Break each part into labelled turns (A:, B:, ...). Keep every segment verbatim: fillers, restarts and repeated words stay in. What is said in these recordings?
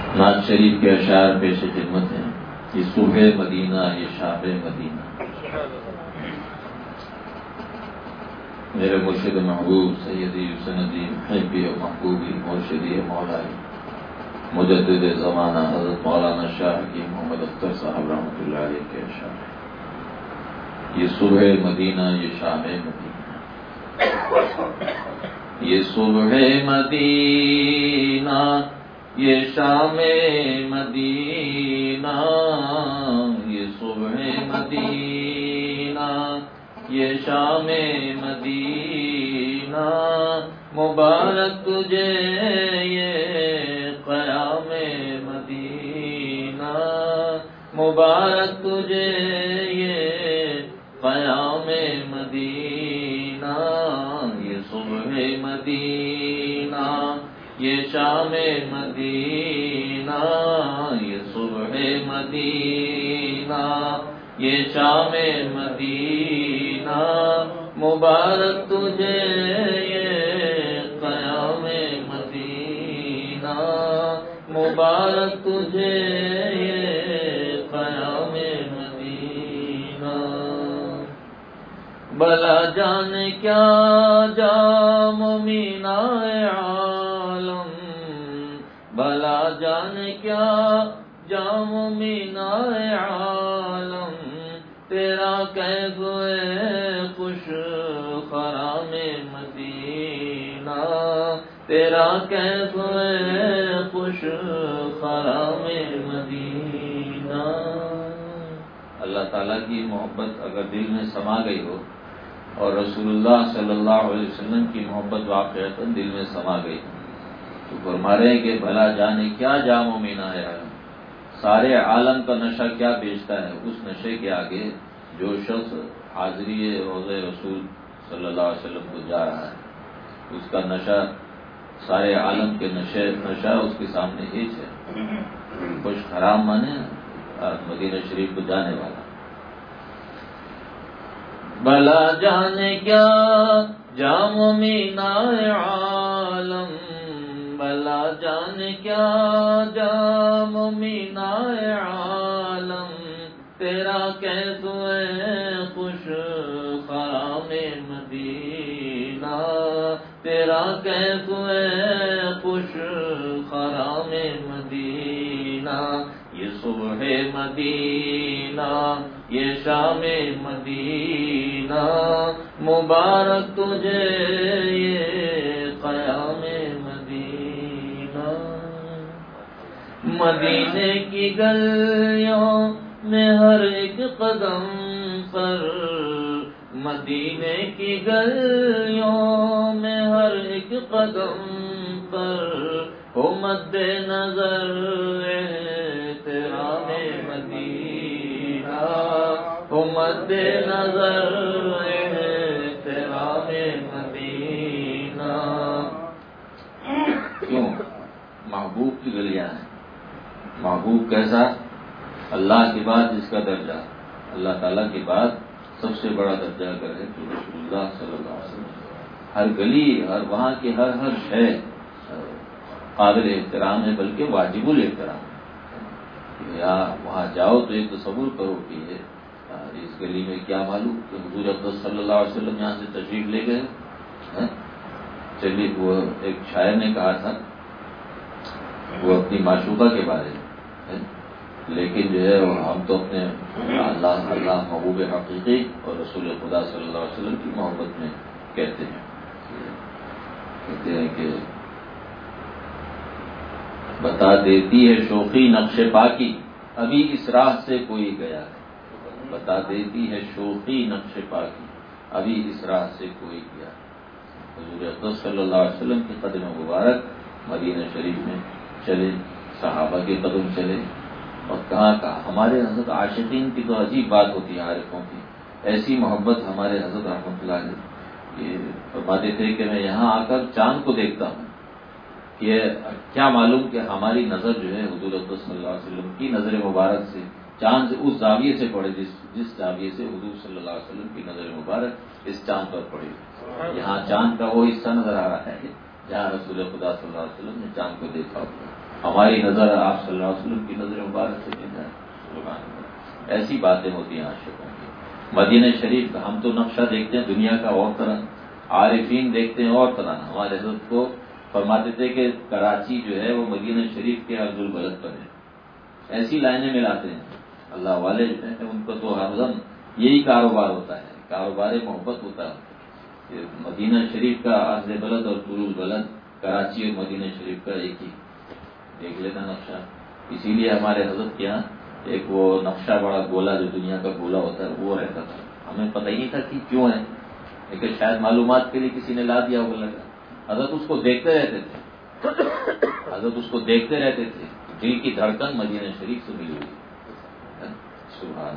A: نعت شریف کے اشعار پیش خدمت ہیں. یہ صبح مدینہ یہ شام مدینہ. میرے مرشد محبوب سیدی سندی محبی و محبوبی مرشدی مولائی مجدد زمانہ حضرت مولانا شاہ کی محمد اختر صاحب رحمۃ اللہ علیہ کے اشعار. یہ صبح مدینہ یہ شام مدینہ. یہ صبح مدینہ یہ شام مدینہ. یہ صبح مدینہ یہ شام مدینہ. مبارک تجھے یہ قیام مدینہ. مبارک تجھے یہ قیام مدینہ. یہ صبح مدینہ یہ شام مدینہ. یہ صبح مدینہ یہ شام مدینہ. مبارک تجھے یہ قیام مدینہ. مبارک تجھے یہ قیام مدینہ. بلا جان کیا جام مینائے عالم. بلا جان کیا جام مینائے عالم. تیرا کیف ہے خوش خرام مدینہ. تیرا کیف ہے خوش خرام مدینہ. اللہ تعالیٰ کی محبت اگر دل میں سما گئی ہو اور رسول اللہ صلی اللہ علیہ وسلم کی محبت واقعتاً دل میں سما گئی تو فرما رہے ہیں کہ بھلا جانے کیا جام و مینا ہے عالم. سارے عالم کا نشہ کیا بیچتا ہے اس نشے کے آگے جو شخص حاضری روضہ رسول صلی اللہ علیہ وسلم کو جا رہا ہے اس کا نشہ سارے عالم کے نشے نشہ اس کے سامنے ہیچ ہے. خوش حرام مانے مدینہ شریف کو جانے والا. بلا جانے کیا جام مینائے عالم. بلا جانے کیا جام مینائے عالم. تیرا کیف ہے خوش خرام مدینہ. تیرا کیف ہے خوش خرام مدینہ. یہ صبح مدینہ یہ شام مدینہ. مبارک تجھے یہ قیام مدینہ. مدینے کی گلیوں میں ہر ایک قدم پر. مدینے کی گلیوں میں ہر ایک قدم پر ہو مد نظر احترام مدینہ. ہو مد نظر احترام مدینہ. کیوں؟ محبوب کی گلیاں ہیں. محبوب کیسا؟ اللہ کے بعد جس کا درجہ اللہ تعالیٰ کے بعد سب سے بڑا درجہ اگر ہے تو رسول اللہ صلی اللہ علیہ وسلم. ہر گلی ہر وہاں کی ہر ہر شے قابل احترام ہے بلکہ واجب الاحترام ہے. یا وہاں جاؤ تو ایک تصور کرو کہ یہ اس گلی میں کیا معلوم کہ حضور اقدس صلی اللہ علیہ وسلم یہاں سے تشریف لے گئے. چلیے وہ ایک شاعر نے کہا تھا وہ اپنی معشوقہ کے بارے میں لیکن جو ہے ہم تو اپنے اللہ اللہ محبوب حقیقی اور رسول خدا صلی اللہ علیہ وسلم کی محبت میں کہتے ہیں کہتے ہیں کہ بتا دیتی ہے شوخی نقش پاکی ابھی اس راہ سے کوئی گیا ہے. بتا دیتی ہے شوخی نقش پاکی ابھی اس راہ سے کوئی گیا. حضور اقدس صلی اللہ علیہ وسلم کے قدم مبارک مدینہ شریف میں چلے, صحابہ کے قدم چلے, اور کہاں کہاں ہمارے حضرت عاشقین کی تو عجیب بات ہوتی ہے, عارفوں کی ایسی محبت ہمارے حضرت رحمۃ اللہ علیہ یہ فرماتے تھے کہ میں یہاں آ کر چاند کو دیکھتا ہوں کہ کیا معلوم کہ ہماری نظر جو ہے حضور اقدس صلی اللہ علیہ وسلم کی نظر مبارک سے چاند اس زاویے سے پڑے جس جس زاویے سے حضور صلی اللہ علیہ وسلم کی نظر مبارک اس چاند پر پڑے. یہاں چاند کا وہ حصہ نظر آ رہا ہے جہاں رسول خدا صلی اللہ علیہ وسلم نے چاند کو دیکھا ہوگا. ہماری نظر آپ صلی اللہ علیہ وسلم کی نظر مبارک سے مل جائے. سبحان اللہ. ایسی باتیں ہوتی ہیں عاشقوں کی. مدینہ شریف کا ہم تو نقشہ دیکھتے ہیں دنیا کا اور طرح، عارفین دیکھتے ہیں اور طرح. ہمارے حضرت کو فرماتے تھے کہ کراچی جو ہے وہ مدینہ شریف کے عرض البلد پر ہے. ایسی لائنیں ملاتے ہیں اللہ والے جو ہیں ان کو تو ہر دم یہی کاروبار ہوتا ہے، کاروبار محبت ہوتا ہے. مدینہ شریف کا عرض بلد اور طول البلد کراچی اور مدینہ شریف کا ایک ہی. دیکھ لینا نقشہ. اسی لیے ہمارے حضرت کے یہاں ایک وہ نقشہ بڑا گولا جو دنیا کا گولا ہوتا ہے وہ رہتا تھا. ہمیں پتہ ہی نہیں تھا کہ کیوں ہے، لیکن شاید معلومات کے لیے کسی نے لا دیا ہوگا. لگا حضرت اس کو دیکھتے رہتے تھے، حضرت اس کو دیکھتے رہتے تھے. دل کی دھڑکن مدینہ شریف سے ملی ہوئی. سبحان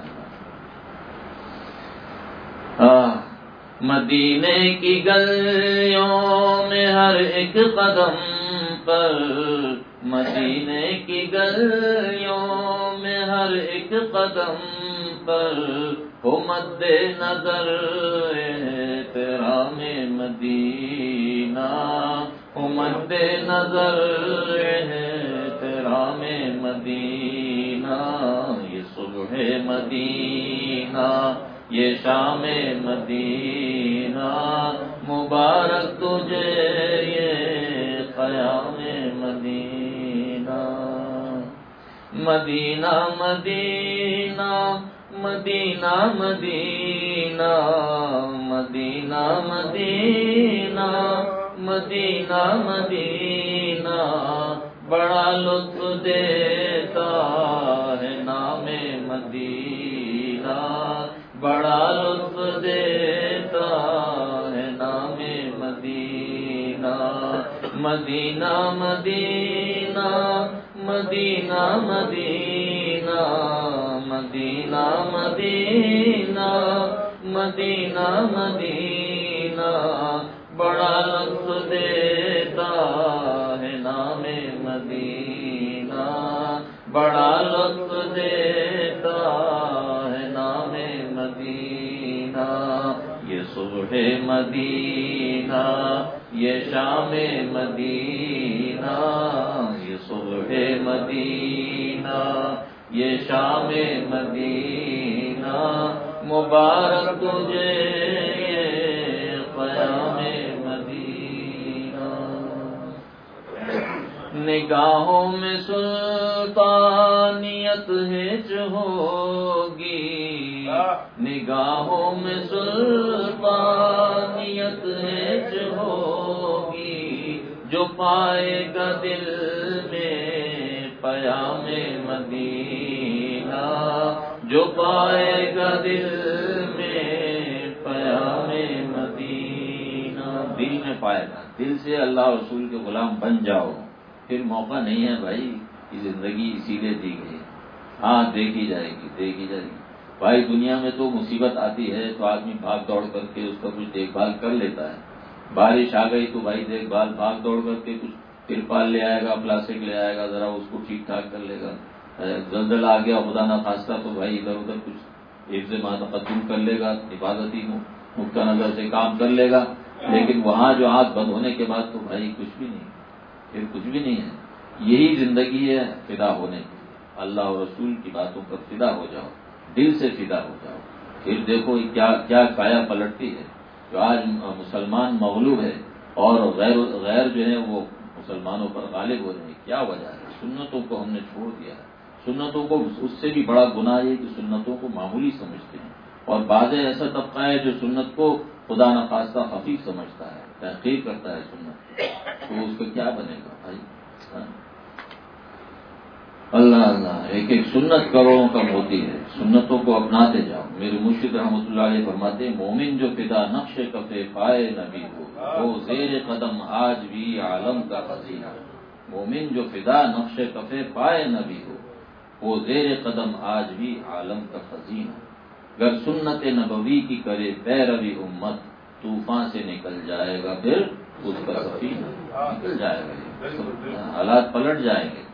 A: اللہ. مدینے کی گلیوں میں ہر ایک قدم پر، مدینے کی گلیوں میں ہر ایک قدم پر ہو مد نظر احترام مدینہ، ہو مد نظر احترام مدینہ. یہ صبح مدینہ یہ شام مدینہ مبارک تجھے یہ قیام مدینہ. مدینہ مدینہ مدینہ مدینہ مدینہ مدینہ مدینہ مدینہ بڑا لطف دیتا ہے نام مدینہ، بڑا لطف دیتا ہے نام مدینہ. مدینہ مدینہ مدینہ مدینہ مدینہ مدینہ مدینہ مدینہ بڑا لطف دیتا ہے نام مدینہ، بڑا لطف دیتا ہے نام مدینہ. یہ صبح مدینہ یہ شام مدینہ، یہ صبح مدینہ یہ شام مدینہ مبارک تجھے قیام مدینہ. نگاہوں میں سلطانیت ہچ ہوگی، نگاہوں میں سلطانیت ہچ ہوگی، جو پائے گا دل میں پیام مدینہ، جو پائے گا دل میں پیام مدینہ. دل میں پائے گا، دل سے اللہ رسول کے غلام بن جاؤ. پھر موقع نہیں ہے بھائی، یہ زندگی اسی لیے دی گئی. ہاں دیکھی جائے گی دیکھی جائے گی بھائی. دنیا میں تو مصیبت آتی ہے تو آدمی بھاگ دوڑ کر کے اس کا کچھ دیکھ بھال کر لیتا ہے. بارش آ گئی تو بھائی دیکھ بھال بھاگ دوڑ کر کے کچھ ترپال لے آئے گا، پلاسٹک لے آئے گا، ذرا اس کو ٹھیک ٹھاک کر لے گا. زلزلہ آ گیا خدا نہ خواستہ تو بھائی ادھر ادھر کچھ حفظ تقدم کر لے گا، حفاظتی نقطہ نظر سے کام کر لے گا. لیکن وہاں جو آنکھ بند ہونے کے بعد تو بھائی کچھ بھی نہیں، پھر کچھ بھی نہیں ہے. یہی زندگی ہے فدا ہونے کی. اللہ اور رسول کی باتوں پر فدا ہو جاؤ، دل سے فدا ہو جاؤ. پھر دیکھو کیا کیا کایا پلٹتی ہے. جو آج مسلمان مغلوب ہے اور غیر غیر جو ہے وہ مسلمانوں پر غالب ہو رہے ہیں. کیا وجہ ہے؟ سنتوں کو ہم نے چھوڑ دیا ہے. سنتوں کو اس سے بھی بڑا گناہ ہے کہ سنتوں کو معمولی سمجھتے ہیں. اور بعض ایسا طبقہ ہے جو سنت کو خدا نخواستہ خفیف سمجھتا ہے، تحقیر کرتا ہے سنت. تو اس کا کیا بنے گا بھائی؟ اللہ اللہ. ایک ایک سنت کروڑوں کم ہوتی ہے. سنتوں کو اپناتے جاؤ. میرے مرشد رحمۃ اللہ علیہ فرماتے ہیں مومن جو فدا نقش کفے پائے نبی ہو وہ زیر قدم آج بھی عالم کا خزینہ. مومن جو فدا نقش کفے پائے نبی ہو وہ زیر قدم آج بھی عالم کا خزینہ. گر سنت نبوی کی کرے پیروی امت طوفان سے نکل جائے گا پھر اس کا سفینہ. نکل جائے گا، حالات پلٹ جائیں گے.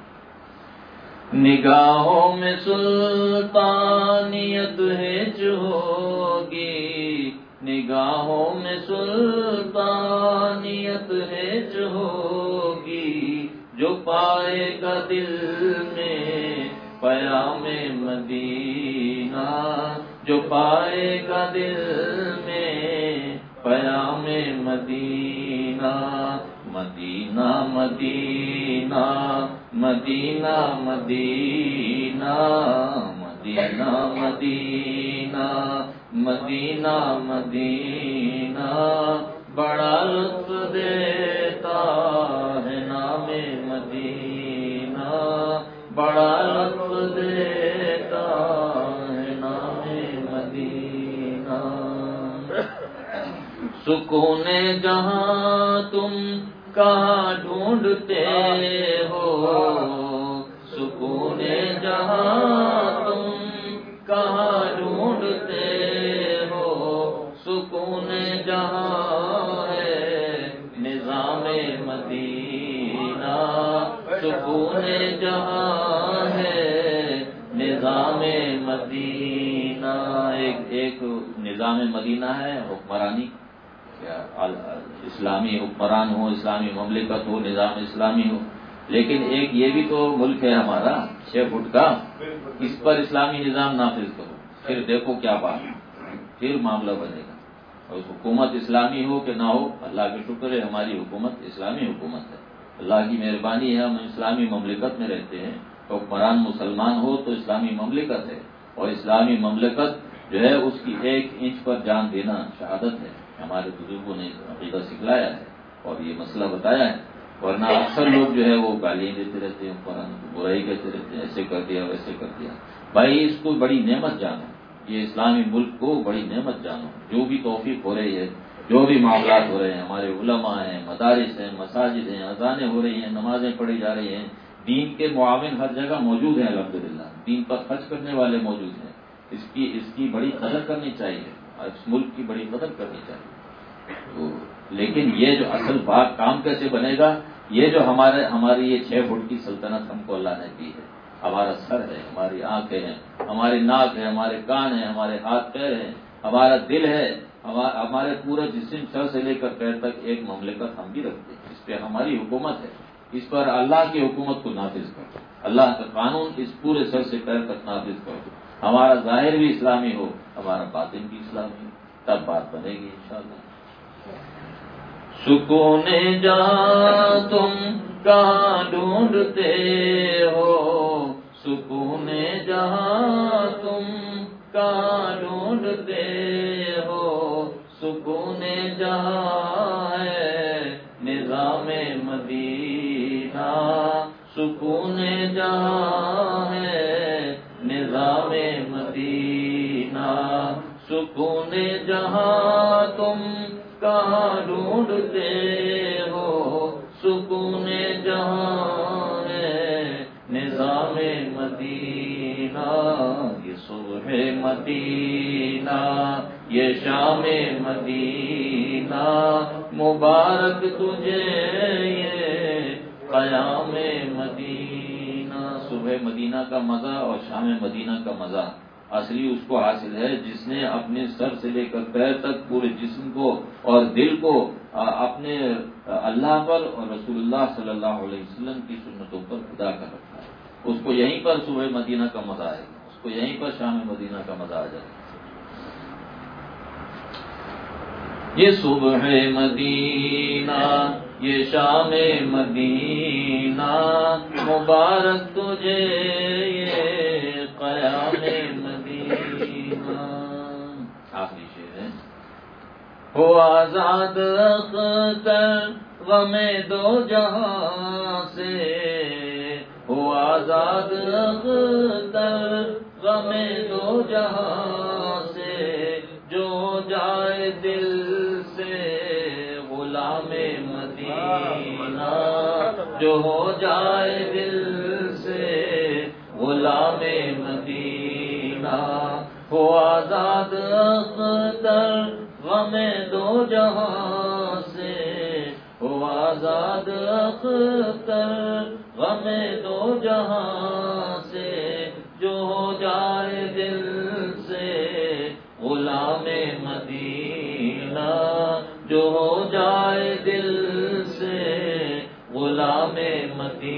A: نگاہوں میں سلطانیت ہچ ہوگی، نگاہوں میں سلطانیت ہچ ہوگی، جو پائے گا دل میں پیام مدینہ، جو پائے گا دل میں پیام مدینہ، مدینہ مدینہ مدینہ مدینہ مدینہ مدینہ مدینہ مدینہ، بڑا لطف دیتا ہے نام مدینہ، بڑا لطف دیتا ہے نام مدینہ۔ سکون جہاں تم کہاں ڈھونڈتے ہو، سکون جہاں تم کہاں ڈھونڈتے ہو، سکون جہاں ہے نظام مدینہ، سکون جہاں ہے نظام مدینہ۔ ایک ایک نظام مدینہ ہے حکمرانی، اسلامی حکمران ہو، اسلامی مملکت ہو، نظام اسلامی ہو، لیکن ایک یہ بھی تو ملک ہے ہمارا چھ فٹ کا، اس پر اسلامی نظام نافذ کرو، پھر دیکھو کیا بات ہے، پھر معاملہ بنے گا۔ اور حکومت اسلامی ہو کہ نہ ہو، اللہ کا شکر ہے ہماری حکومت اسلامی حکومت ہے، اللہ کی مہربانی ہے، ہم اسلامی مملکت میں رہتے ہیں، حکمران مسلمان ہو تو اسلامی مملکت ہے، اور اسلامی مملکت جو ہے اس کی ایک انچ پر جان دینا شہادت ہے، ہمارے بزرگوں نے عقیدہ سکھلایا ہے اور یہ مسئلہ بتایا ہے، ورنہ اکثر لوگ جو ہے وہ گالیاں دیتے رہتے ہیں، قرآن کو برائی کہتے رہتے ہیں، ایسے کر دیا ویسے کر دیا۔ بھائی اس کو بڑی نعمت جانو، یہ اسلامی ملک کو بڑی نعمت جانو، جو بھی توفیق ہو رہی ہے، جو بھی معاملات ہو رہے ہیں، ہمارے علماء ہیں، مدارس ہیں، مساجد ہیں، اذانیں ہو رہی ہیں، نمازیں پڑھی جا رہی ہیں، دین کے معاون ہر جگہ موجود ہیں، الحمدللہ دین پر خرچ کرنے والے موجود ہیں، اس کی اس کی بڑی قدر کرنی چاہیے، اس ملک کی بڑی قدر کرنی چاہیے۔ تو لیکن یہ جو اصل بات کام کیسے بنے گا، یہ جو ہمارے ہماری یہ چھ فٹ کی سلطنت ہم کو اللہ نے دی ہے، ہمارا سر ہے، ہماری آنکھیں ہیں، ہماری ناک ہے، ہمارے کان ہیں، ہمارے ہاتھ پیر ہیں، ہمارا دل ہے، ہمارے پورے جسم سر سے لے کر پیر تک ایک مملکت ہم بھی رکھتے ہیں، اس پہ ہماری حکومت ہے، اس پر اللہ کی حکومت کو نافذ کرو، اللہ کا قانون اس پورے سر سے پیر تک نافذ کرو، ہمارا ظاہر بھی اسلامی ہو، ہمارا باطن بھی اسلامی ہو، تب بات بنے گی انشاءاللہ۔ سکون جہاں تم کہاں ڈھونڈتے ہو، سکون جہاں تم کہاں ڈھونڈتے ہو، سکون جہاں ہے نظام مدینہ، سکون جہاں ہے نظام مدینہ، سکون جہاں تم کہاں ڈھونڈتے ہو، سکون جہاں ہے نظام مدینہ، یہ صبح مدینہ یہ شام مدینہ، مبارک تجھے یہ قیام مدینہ۔ صبح مدینہ کا مزہ اور شام مدینہ کا مزہ اصلی اس کو حاصل ہے جس نے اپنے سر سے لے کر پیر تک پورے جسم کو اور دل کو اپنے اللہ پر اور رسول اللہ صلی اللہ علیہ وسلم کی سنتوں پر خدا کر رکھا ہے، اس کو یہیں پر صبح مدینہ کا مزہ آئے گا، اس کو یہیں پر شام مدینہ کا مزہ آ جائے گا۔ یہ صبح مدینہ یہ شام مدینہ، مبارک تجھے یہ قیام مدینہ۔ آخری شعر ہے، ہو آزاد اختر غم دو جہاں سے، ہو آزاد اختر غم دو جہاں سے، جو جائے دل سے غلام مدینہ، جو ہو جائے دل سے غلام مدینہ، ہو آزاد اختر غم دو جہاں سے، ہو آزاد اختر غم دو جہاں سے، جو ہو جائے دل سے غلام مدینہ، جو ہو جائے دل سے غلام مدینہ۔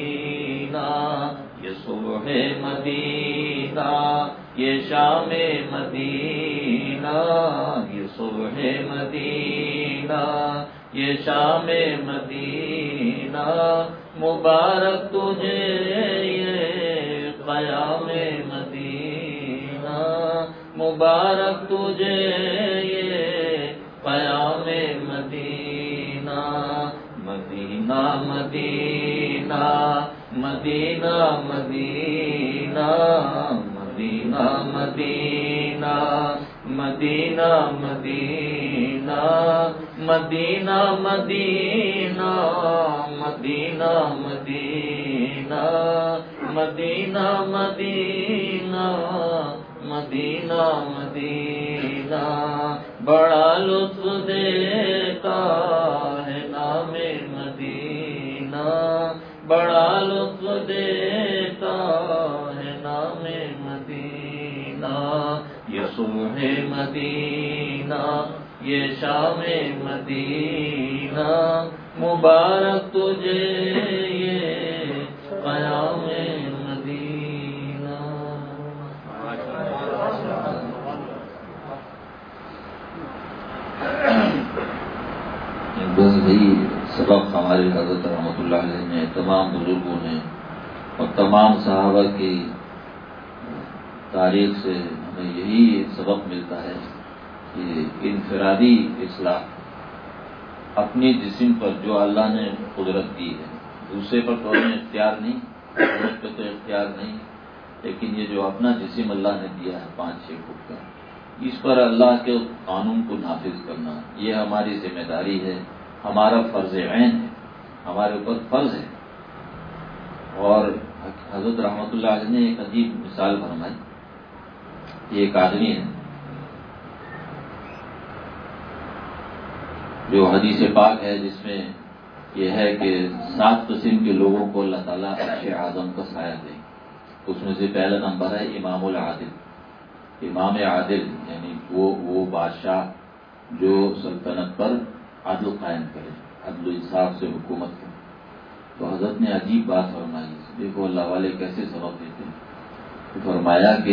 A: یہ صبح مدینہ یہ شام مدینہ، یہ صبح مدینہ یہ شام مدینہ، مبارک تجھے یہ قیام مدینہ، مبارک تجھے یہ قیام مدینہ، مدینہ مدینہ مدینہ مدینہ مدینہ مدینہ مدینہ مدینہ مدینہ مدینہ مدینہ مدینہ مدینہ مدینہ مدینہ مدینہ، بڑا لطف دیتا ہے نام مدینہ، بڑا لطف دیتا ہے نام مدینہ، یہ صبح مدینہ یہ شام مدینہ، مبارک تجھے یہ قیام مدینہ۔
B: بس یہی سبق ہمارے حضرت رحمۃ اللہ علیہ نے، تمام بزرگوں نے اور تمام صحابہ کی تاریخ سے ہمیں یہی سبق ملتا ہے کہ انفرادی اصلاح اپنی جسم پر جو اللہ نے قدرت دی ہے، دوسرے پر تو ہمیں اختیار نہیں، قدرت پہ تو اختیار نہیں، لیکن یہ جو اپنا جسم اللہ نے دیا ہے پانچ چھ فٹ کا، اس پر اللہ کے قانون کو نافذ کرنا یہ ہماری ذمہ داری ہے، ہمارا فرض عین ہے، ہمارے اوپر فرض ہے۔ اور حضرت رحمۃ اللہ علیہ نے ایک عجیب مثال فرمائی، یہ ایک آدمی ہے جو حدیث پاک ہے جس میں یہ ہے کہ سات قسم کے لوگوں کو اللہ تعالیٰ عرش اعظم کا سایہ دے، اس میں سے پہلا نمبر ہے امام العادل، امام عادل یعنی وہ وہ بادشاہ جو سلطنت پر عدل قائم کرے، عدل و انصاف سے حکومت کرے۔ تو حضرت نے عجیب بات فرمائی، دیکھو اللہ والے کیسے سبق دیتے ہیں۔ تو فرمایا کہ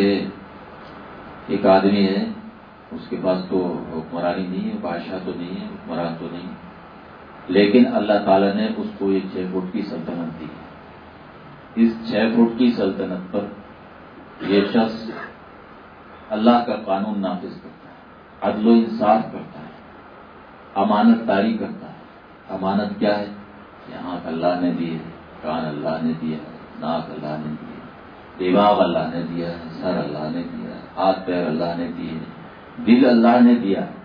B: ایک آدمی ہے، اس کے پاس تو حکمرانی نہیں ہے، بادشاہ تو نہیں ہے، حکمران تو نہیں، لیکن اللہ تعالیٰ نے اس کو ایک چھ فٹ کی سلطنت دی ہے۔ اس چھ فٹ کی سلطنت پر یہ شخص اللہ کا قانون نافذ کرتا ہے، عدل و انصاف کرتا ہے، امانت داری کرتا ہے۔ امانت کیا ہے؟ آنکھ اللہ نے دی ہے، کان اللہ نے دیا ہے، ناک اللہ نے دی ہے، دماغ اللہ نے دیا ہے، سر اللہ نے دیا ہے، ہاتھ پیر اللہ نے دیے ہیں، دل اللہ نے دیا ہے۔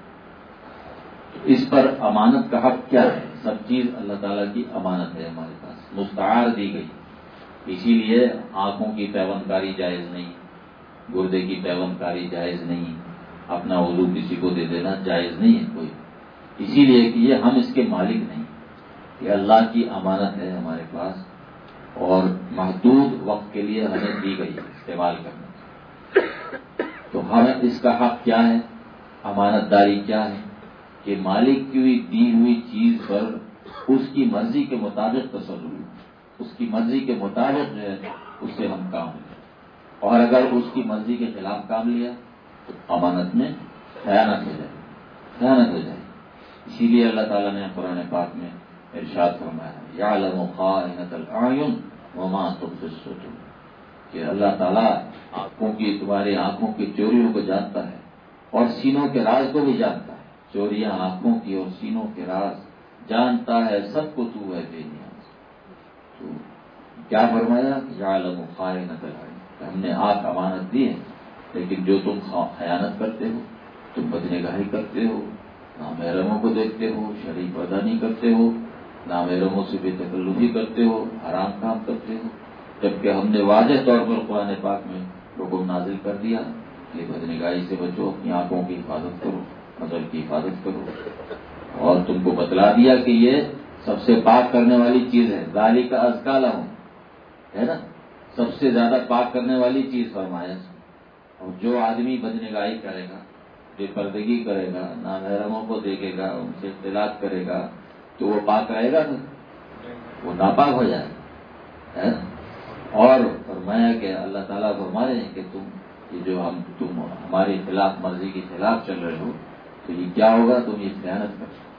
B: اس پر امانت کا حق کیا ہے؟ سب چیز اللہ تعالیٰ کی امانت ہے، ہمارے پاس مستعار دی گئی، اسی لیے آنکھوں کی پیوند کاری جائز نہیں، گردے کی پیوند کاری جائز نہیں، اپنا وضو کسی کو دے دینا جائز نہیں ہے کوئی، اسی لیے کہ یہ ہم اس کے مالک نہیں، یہ اللہ کی امانت ہے ہمارے پاس، اور محدود وقت کے لیے ہمیں دی گئی استعمال کرنا۔ تو ہمیں اس کا حق کیا ہے؟ امانت داری کیا ہے کہ مالک کی دی ہوئی چیز پر اس کی مرضی کے مطابق تصرف، اس کی مرضی کے مطابق جو ہے اس سے ہم کام لیں، اور اگر اس کی مرضی کے خلاف کام لیا تو امانت میں خیانت ہو جائے خیانت ہو جائے اسی لیے اللہ تعالیٰ نے قرآن پاک میں ارشاد فرمایا، یعلم خائنۃ الاعین وما تخفی الصدور، کہ اللہ تعالیٰ آنکھوں کی تمہاری آنکھوں کی چوریوں کو جانتا ہے اور سینوں کے راز کو بھی جانتا ہے۔ چوریاں آنکھوں کی اور سینوں کے راز جانتا ہے، سب کو تو ہے بے نیاز۔ تو کیا فرمایا؟ یعلم خائنۃ الاعین، ہم نے آنکھ امانت دی ہے، لیکن جو تم خیانت کرتے ہو، تم بدنگاہی کرتے ہو، نامحرموں کو دیکھتے ہو، شرعی پردہ نہیں کرتے ہو، نامحرموں سے بے تکلفی کرتے ہو، حرام کام کرتے ہو، جبکہ ہم نے واضح طور پر قرآن پاک میں حکم نازل کر دیا کہ بدنگاہی سے بچو، اپنی آنکھوں کی حفاظت کرو، نظر کی حفاظت کرو، اور تم کو بتلا دیا کہ یہ سب سے پاک کرنے والی چیز ہے، ذالک ازکیٰ لہم، ہے نا، سب سے زیادہ پاک کرنے والی چیز فرمایا۔ اور جو آدمی بدنگاہی کرے گا، بے پردگی کرے گا، نامحرموں کو دیکھے گا، ان سے اختلاط کرے گا، تو وہ پاک رہے گا نا، وہ ناپاک ہو جائے گا۔ اور فرمایا کہ اللہ تعالیٰ فرما رہے ہیں کہ تم یہ جو ہم تم ہماری خلاف مرضی کے خلاف چل رہے ہو تو یہ کیا ہوگا، تم یہ خیانت کر رہے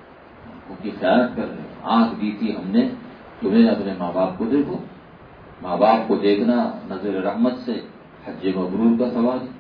B: ہو، کی خیانت کر رہے ہو۔ آنکھ دی تھی ہم نے تمہیں، اپنے ماں باپ کو دیکھو، ماں باپ کو دیکھنا نظر رحمت سے حج مبرور کا ثواب ہے،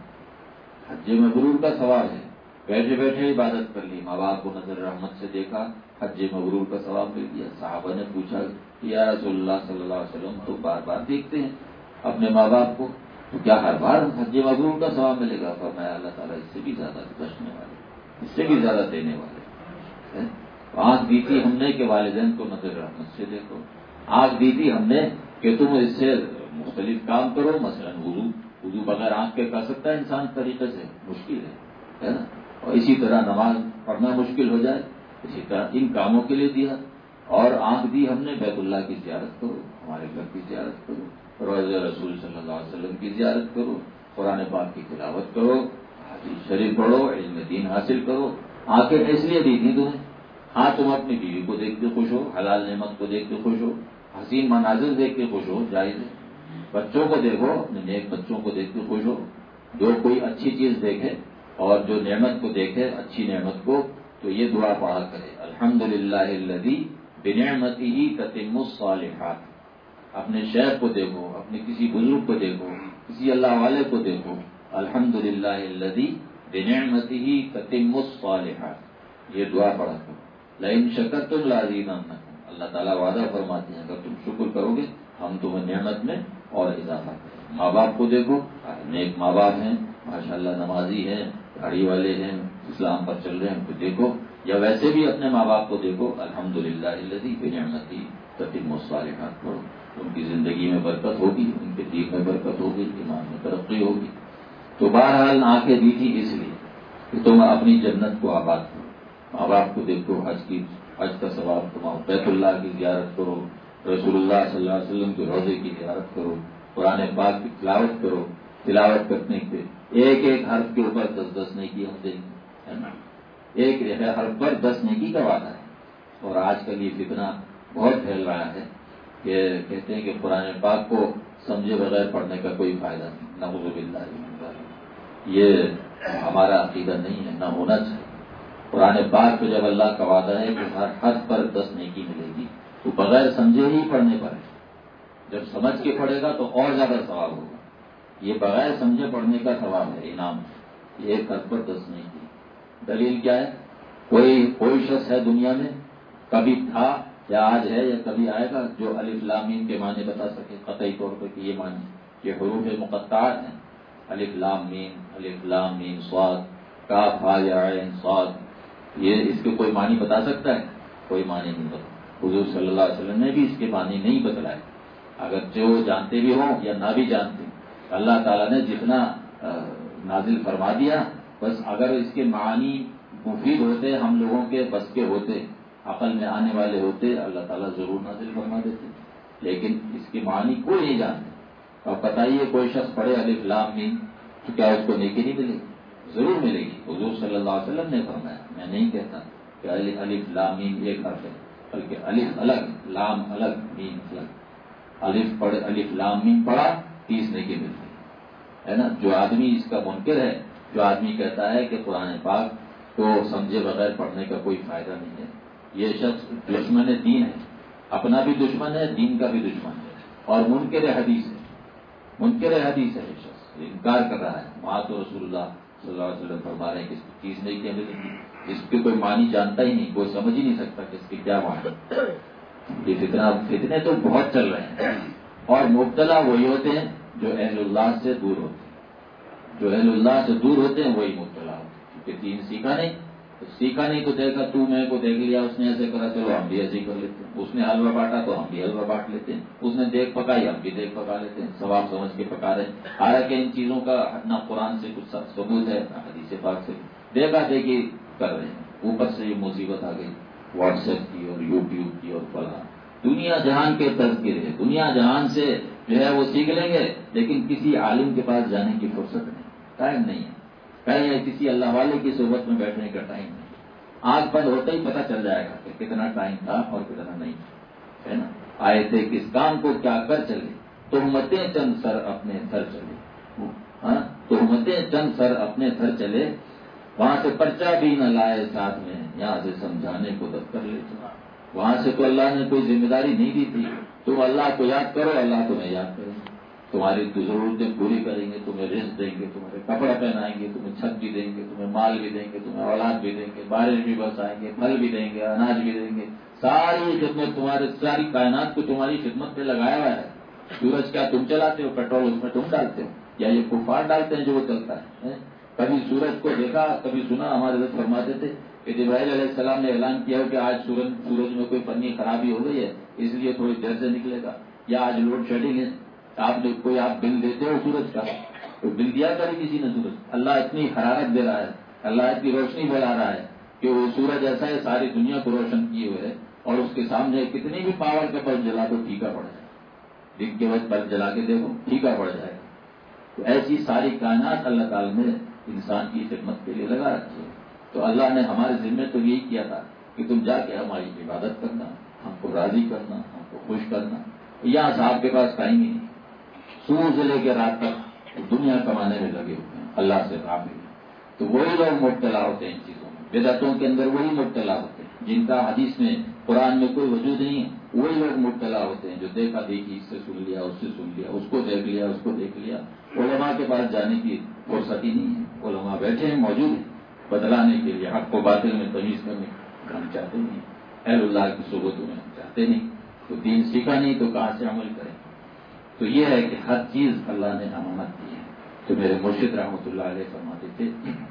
B: حج مبرور کا ثواب ہے۔ بیٹھے بیٹھے عبادت کر لی، ماں باپ کو نظر رحمت سے دیکھا، حج مبرور کا ثواب مل گیا۔ صحابہ نے پوچھا یا رسول اللہ صلی اللہ علیہ وسلم تو بار بار دیکھتے ہیں اپنے ماں باپ کو، تو کیا ہر بار حج مبرور کا ثواب ملے گا؟ فرمایا اللہ تعالیٰ اس سے بھی زیادہ بچنے والے، اس سے بھی زیادہ دینے والے۔ آنکھ دی تھی ہم نے کہ والدین کو نظر رحمت سے دیکھو، آنکھ دی تھی ہم نے کہ تم اس سے مختلف کام کرو، مثلا وضو وضو بغیر آنکھ کے کر سکتا ہے انسان طریقے سے؟ مشکل ہے نا۔ اور اسی طرح نماز پڑھنا مشکل ہو جائے، اسی طرح ان کاموں کے لیے دیا۔ اور آنکھ دی ہم نے بیت اللہ کی زیارت کرو، ہمارے گھر کی زیارت کرو، روضہ رسول صلی اللہ علیہ وسلم کی زیارت کرو، قرآن پاک کی تلاوت کرو، حدیث شریف پڑھو، علم دین حاصل کرو۔ آنکھیں اس لیے دی تھی تمہیں، ہاں تم اپنی بیوی کو دیکھ کے خوش ہو، حلال نعمت کو دیکھ کے خوش ہو، حسین مناظر دیکھ کے خوش ہو، جائز ہے۔ بچوں کو دیکھو، اپنے نیک بچوں کو دیکھ کے خوش ہو، جو کوئی اچھی چیز دیکھے اور جو نعمت کو دیکھے، اچھی نعمت کو، تو یہ دعا پڑھا کرے، الحمدللہ الذی بنعمتہ تتم الصالحات۔ اپنے شیخ کو دیکھو، اپنے کسی بزرگ کو دیکھو، کسی اللہ والے کو دیکھو، الحمدللہ الذی بنعمتہ تتم الصالحات، یہ دعا پڑھا کرو۔ لئن شکرتم لازیدنکم، اللہ تعالیٰ وعدہ فرماتے ہیں اگر تم شکر کرو گے ہم تمہیں نعمت میں اور اضافہ کریں۔ ماں باپ کو دیکھو، نیک ماں باپ ہیں، ماشاءاللہ نمازی ہیں، داڑھی والے ہیں، اسلام پر چل رہے ہیں، ان کو دیکھو، یا ویسے بھی اپنے ماں باپ کو دیکھو، الحمدللہ الذی بنعمتہ تتم الصالحات پڑھو، ان کی زندگی میں برکت ہوگی، ان کے دین میں برکت ہوگی، ایمان میں ترقی ہوگی۔ تو بہرحال آنکھیں دی تھی اس لیے کہ تم اپنی جنت کو آباد کرو، ماں باپ کو دیکھو، حج کی حج کا ثواب کماؤ، بیت اللہ کی زیارت کرو، رسول اللہ صلی اللہ علیہ وسلم کے روضے کی زیارت کرو، قرآن پاک کی تلاوت کرو، تلاوت کرنے کے ایک ایک حرف کے اوپر دس دس نیکی ہم دیں گے، ہے نا، ایک حرف پر دس نیکی کا وعدہ ہے۔ اور آج کل یہ فتنہ بہت پھیل رہا ہے کہ کہتے ہیں کہ قرآن پاک کو سمجھے بغیر پڑھنے کا کوئی فائدہ نہیں، نعوذ باللہ من ذالک، یہ ہمارا عقیدہ نہیں ہے، نہ ہونا چاہیے۔ قرآن پاک کو جب اللہ کا وعدہ ہے کہ ہر حرف پر دس نیکی ملے گی، تو بغیر سمجھے ہی پڑھنے پر ہے، جب سمجھ کے پڑھے گا تو اور زیادہ ثواب ہوگا۔ یہ بغیر سمجھے پڑھنے کا ثواب ہے، انعام، یہ ایک حرف پر دس نیکی۔ دلیل کیا ہے؟ کوئی کوئی شخص ہے دنیا میں، کبھی تھا یا آج ہے یا کبھی آئے گا، جو الف لام میم کے معنی بتا سکے قطعی طور پر کہ یہ معنی، یہ حروف مقطعات ہیں، الف لام میم، الف لام میم صاد، کاف ہا یا عین صاد، یہ اس کے کوئی معنی بتا سکتا ہے؟ کوئی معنی نہیں بتا۔ حضور صلی اللہ علیہ وسلم نے بھی اس کے معنی نہیں بتلائے، اگر جو جانتے بھی ہوں یا نہ بھی جانتے، اللہ تعالیٰ نے جتنا نازل فرما دیا، بس اگر اس کے معنی مفید ہوتے، ہم لوگوں کے بس کے ہوتے، عقل میں آنے والے ہوتے، اللہ تعالیٰ ضرور نازل فرما دیتے، لیکن اس کے معنی کوئی نہیں جانتے۔ اور بتائیے کوئی شخص پڑھے الف لام میم تو کیا اس کو نیکی نہیں ملے گی؟ ضرور ملے گی۔ حضور صلی اللہ علیہ وسلم نے فرمایا، میں نہیں کہتا کہ الف لام میم ایک حرف ہے، بلکہ الف الگ، لام الگ، میم الگ۔ الف پڑھ الف لام میم پڑھا، تیس نیکی ملتی ہے نا۔ جو آدمی اس کا منکر ہے، جو آدمی کہتا ہے کہ قرآن پاک کو سمجھے بغیر پڑھنے کا کوئی فائدہ نہیں ہے، یہ شخص دشمن دین ہے، اپنا بھی دشمن ہے، دین کا بھی دشمن ہے، اور منکر حدیث ہے، منکر حدیث ہے۔ یہ شخص انکار کر رہا ہے، وہاں تو رسول اللہ صلی اللہ علیہ وسلم فرما رہے ہیں کہ اس کی چیز نہیں کیا ملے گی، اس کے کوئی معنی جانتا ہی نہیں، کوئی سمجھ ہی نہیں سکتا کہ اس کے کیا معنی۔ یہ فتنہ فتنے تو بہت چل رہے ہیں، اور مبتلا وہی ہوتے ہیں جو اہل اللہ سے دور ہوتے ہیں، جو اہل اللہ سے دور ہوتے ہیں وہی مبتلا ہوتے ہیں، کیونکہ دین سیکھا نہیں، تو سیکھا نہیں تو دیکھا تو میں کو دیکھ لیا، اس نے ایسے کرا چلو ہم بھی ایسے ہی کر لیتے ہیں، اس نے حلوہ بانٹا تو ہم بھی حلوہ بانٹ لیتے ہیں، اس نے دیکھ پکائی ہم بھی دیکھ پکا لیتے ہیں، ثواب سمجھ کے پکا رہے ہیں، حالانکہ ان چیزوں کا نہ قرآن سے کچھ ثبوت ہے نہ حدیث پاک سے، دیکھا دیکھی کر رہے ہیں۔ اوپر سے یہ مصیبت آ گئی واٹس ایپ کی اور یوٹیوب کی اور فلاں، دنیا جہان کے تذکرے، دنیا جہان سے جو ہے وہ سیکھ لیں گے، لیکن کسی عالم کے پاس جانے کی فرصت نہیں، ٹائم نہیں ہے، کہیں کسی اللہ والے کی صحبت میں بیٹھنے کا ٹائم نہیں۔ آنکھ بند ہوتے ہی پتہ چل جائے گا کہ کتنا ٹائم تھا اور کتنا نہیں، ہے نا۔ آئے تھے کس کام کو کیا کر چلے، تہمتیں چند سر اپنے سر چلے، ہاں تہمتیں چند سر اپنے سر چلے، وہاں سے پرچہ بھی نہ لائے ساتھ میں، یہاں سے سمجھانے کو دفتر لے چلا۔ وہاں سے تو اللہ نے کوئی ذمہ داری نہیں دی تھی، تم اللہ کو یاد کرو، اللہ تمہیں یاد کریں گے، تمہاری ضرورتیں پوری کریں گے، تمہیں رزق دیں گے، تمہارے کپڑا پہنائیں گے، تمہیں چھت بھی دیں گے، تمہیں مال بھی دیں گے، تمہیں اولاد بھی دیں گے، بارش بھی برسائیں گے، پھل بھی دیں گے، اناج بھی دیں گے، ساری خدمت تمہارے، ساری کائنات کو تمہاری خدمت میں لگایا ہوا ہے۔ سورج کیا تم چلاتے ہو؟ پیٹرول اس میں تم ڈالتے ہو یا یہ کفار ڈالتے ہیں جو وہ چلتا ہے؟ کبھی سورج کو دیکھا، کبھی سنا؟ ہمارے حضرت فرماتے تھے کہ جبرائیل علیہ السلام نے اعلان کیا ہو کہ آج سورج سورج میں کوئی پنی خرابی ہو گئی ہے، اس لیے تھوڑی دیر سے نکلے گا، یا آج لوڈ شیڈنگ ہے، آپ نے کوئی آپ بل دیتے ہو سورج کا؟ تو بل دیا کرے کسی نے سورج؟ اللہ اتنی حرارت دے رہا ہے، اللہ اتنی روشنی بڑھا رہا ہے کہ وہ سورج ایسا ہے ساری دنیا کو روشن کیے ہوئے ہے، اور اس کے سامنے کتنی بھی پاور کے بلب جلا دو پھیکا پڑ جائے، دن کے وقت بلب جلا کے دیکھو پھیکا پڑ جائے گا۔ تو ایسی ساری کائنات اللہ تعالیٰ نے انسان کی خدمت کے لیے لگا رکھی ہے۔ تو اللہ نے ہمارے ذمہ تو یہی کیا تھا کہ تم جا کے ہماری عبادت کرنا، ہم کو راضی کرنا، ہم کو خوش کرنا۔ یہاں صاحب کے پاس ٹائم ہی نہیں، صبح سے لے کے رات تک دنیا کمانے میں لگے ہوئے ہیں، اللہ سے غافل ہیں۔ تو وہی لوگ مبتلا ہوتے ہیں ان چیزوں میں، بدعتوں کے اندر وہی مبتلا ہوتے ہیں جن کا حدیث میں قرآن میں کوئی وجود نہیں ہے، وہی لوگ مبتلا ہوتے ہیں جو دیکھا دیکھی، اس سے سن لیا، اس سے سن لیا، اس کو دیکھ لیا، اس کو دیکھ لیا۔ علماء کے پاس جانے کی فرصت ہی نہیں ہے، علماء بیٹھے ہیں، موجود ہیں بدلانے کے لیے، حق کو باطل میں تمیز کرنے کا ہم چاہتے نہیں، اہل اللہ کی صحبتوں میں ہم چاہتے نہیں، تو دین سیکھا نہیں تو کہاں سے عمل کریں؟ تو یہ ہے کہ ہر چیز اللہ نے امانت دی ہے۔ تو میرے مرشد رحمۃ اللہ علیہ فرماتے تھے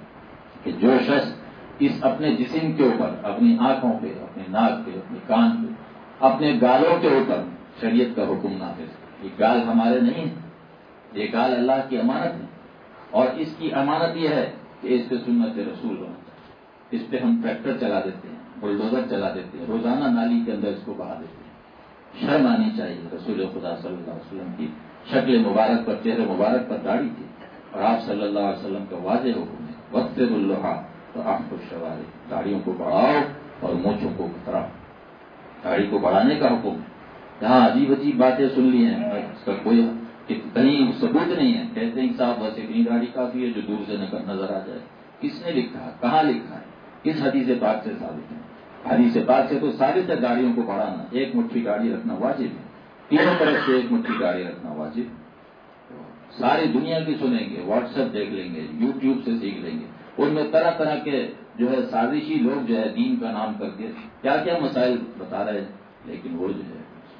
B: کہ جو شخص اس اپنے جسم کے اوپر، اپنی آنکھوں پہ، اپنے ناک پہ، اپنے کان پہ، اپنے گالوں کے اوپر شریعت کا حکم نافذ ہے، یہ گال ہمارے نہیں ہیں، یہ گال اللہ کی امانت ہے، اور اس کی امانت یہ ہے کہ اس پہ سنت رسول ہونا چاہیے۔ اس پہ ہم ٹریکٹر چلا دیتے ہیں، بلڈوزر چلا دیتے ہیں، روزانہ نالی کے اندر اس کو بہا دیتے ہیں۔ شرم آنی چاہیے۔ رسول خدا صلی اللہ علیہ وسلم کی شکل مبارک پر، چہرے مبارک پر داڑھی تھی، اور آپ صلی اللہ علیہ وسلم کا واضح حکم ہے وقت اللہ تو آپ کو شوارے، داڑھیوں کو بڑھاؤ اور مونچھوں کو کتراؤ۔ داڑھی کو بڑھانے کا حکم ہے۔ یہاں عجیب عجیب باتیں سن لی ہیں، اس کا کوئی کہیں ثبوت نہیں ہے، کہتے ہیں صاحب بس اتنی داڑھی کافی ہے جو دور سے نظر آ جائے۔ کس نے لکھا ہے؟ کہاں لکھا ہے؟ کس حدیث پاک سے ثابت ہے؟ حدیث پاک سے تو ثابت ہے داڑھیوں کو بڑھانا، ایک مٹھی داڑھی رکھنا واجب ہے، تینوں طرف سے ایک مٹھی داڑھی رکھنا واجب۔ ساری دنیا کی سنیں گے، واٹس ایپ دیکھ لیں گے، یوٹیوب سے سیکھ لیں گے، ان میں طرح طرح کے جو ہے سازشی لوگ جو ہے دین کا نام کر کے کیا کیا مسائل بتا رہے ہیں، لیکن وہ جو ہے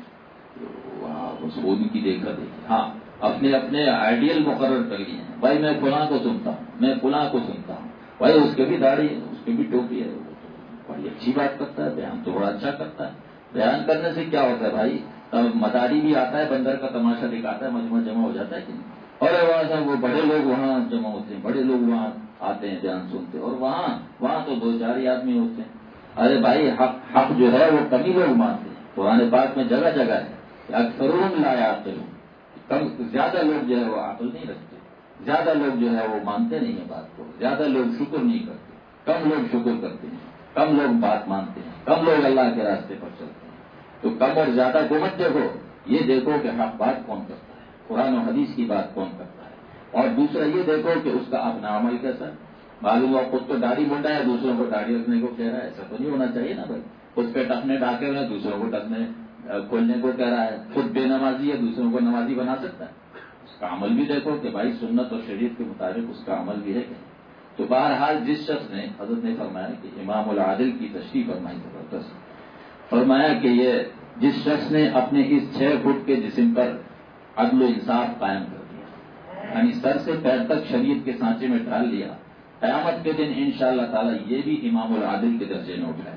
B: وہاں ان کی دیکھا دیکھی، ہاں اپنے اپنے آئیڈیل مقرر کر لیے ہیں، بھائی میں فلاں کو سنتا ہوں، میں فلاں کو سنتا ہوں، بھائی اس کے بھی داڑھی ہے، اس کی بھی ٹوپی ہے، بڑی اچھی بات کرتا ہے، بیان تو بڑا اچھا کرتا ہے۔ بیان کرنے سے کیا ہوتا ہے بھائی؟ تب مداری بھی آتا ہے، بندر کا تماشا دکھاتا ہے، مجمع جمع ہو جاتا ہے کہ نہیں؟ اور وہاں سے وہ بڑے لوگ وہاں جمع ہوتے ہیں، بڑے لوگ وہاں آتے ہیں بیان سنتے ہیں، اور وہاں وہاں تو دو چار ہی آدمی ہوتے ہیں۔ ارے بھائی حق حق جو ہے وہ کمی لوگ مانتے ہیں، قرآن پاک میں جگہ جگہ ہے کہ اکثرون لا یعقلون، کم زیادہ لوگ جو ہے وہ عقل نہیں رکھتے، زیادہ لوگ جو ہے وہ مانتے نہیں ہیں بات کو، زیادہ لوگ شکر نہیں کرتے، کم لوگ شکر کرتے ہیں، کم لوگ بات مانتے ہیں، کم لوگ اللہ کے راستے پر چلتے ہیں۔ تو کم اور زیادہ کو مت دیکھو، یہ دیکھو کہ حق بات کون کرتا ہے، قرآن و حدیث کی بات کون کرتا ہے، اور دوسرا یہ دیکھو کہ اس کا اپنا عمل کیسا ہے۔ معلوم ہوا خود تو داڑھی منڈا ہے، دوسروں کو داڑھی رکھنے کو کہہ رہا ہے، ایسا تو نہیں ہونا چاہیے نا بھائی۔ خود پہ ٹکنے ڈاکے ہوئے دوسروں کو ٹکنے کھولنے کو کہہ رہا ہے، خود بے نمازی ہے دوسروں کو نمازی بنا سکتا ہے؟ اس کا عمل بھی دیکھو کہ بھائی سنت اور شریعت کے مطابق اس کا عمل بھی ہے کہ تو بہرحال جس شخص نے، حضرت نے فرمایا کہ امام العادل کی تشریح فرمائی زبردست، فرمایا کہ یہ جس شخص نے اپنے اس چھ فٹ کے جسم پر عدل و انصاف قائم کر دیا، یعنی سر سے پیر تک شریعت کے سانچے میں ڈال لیا، قیامت کے دن انشاءاللہ تعالی یہ بھی امام العادل کے درجے میں اٹھائے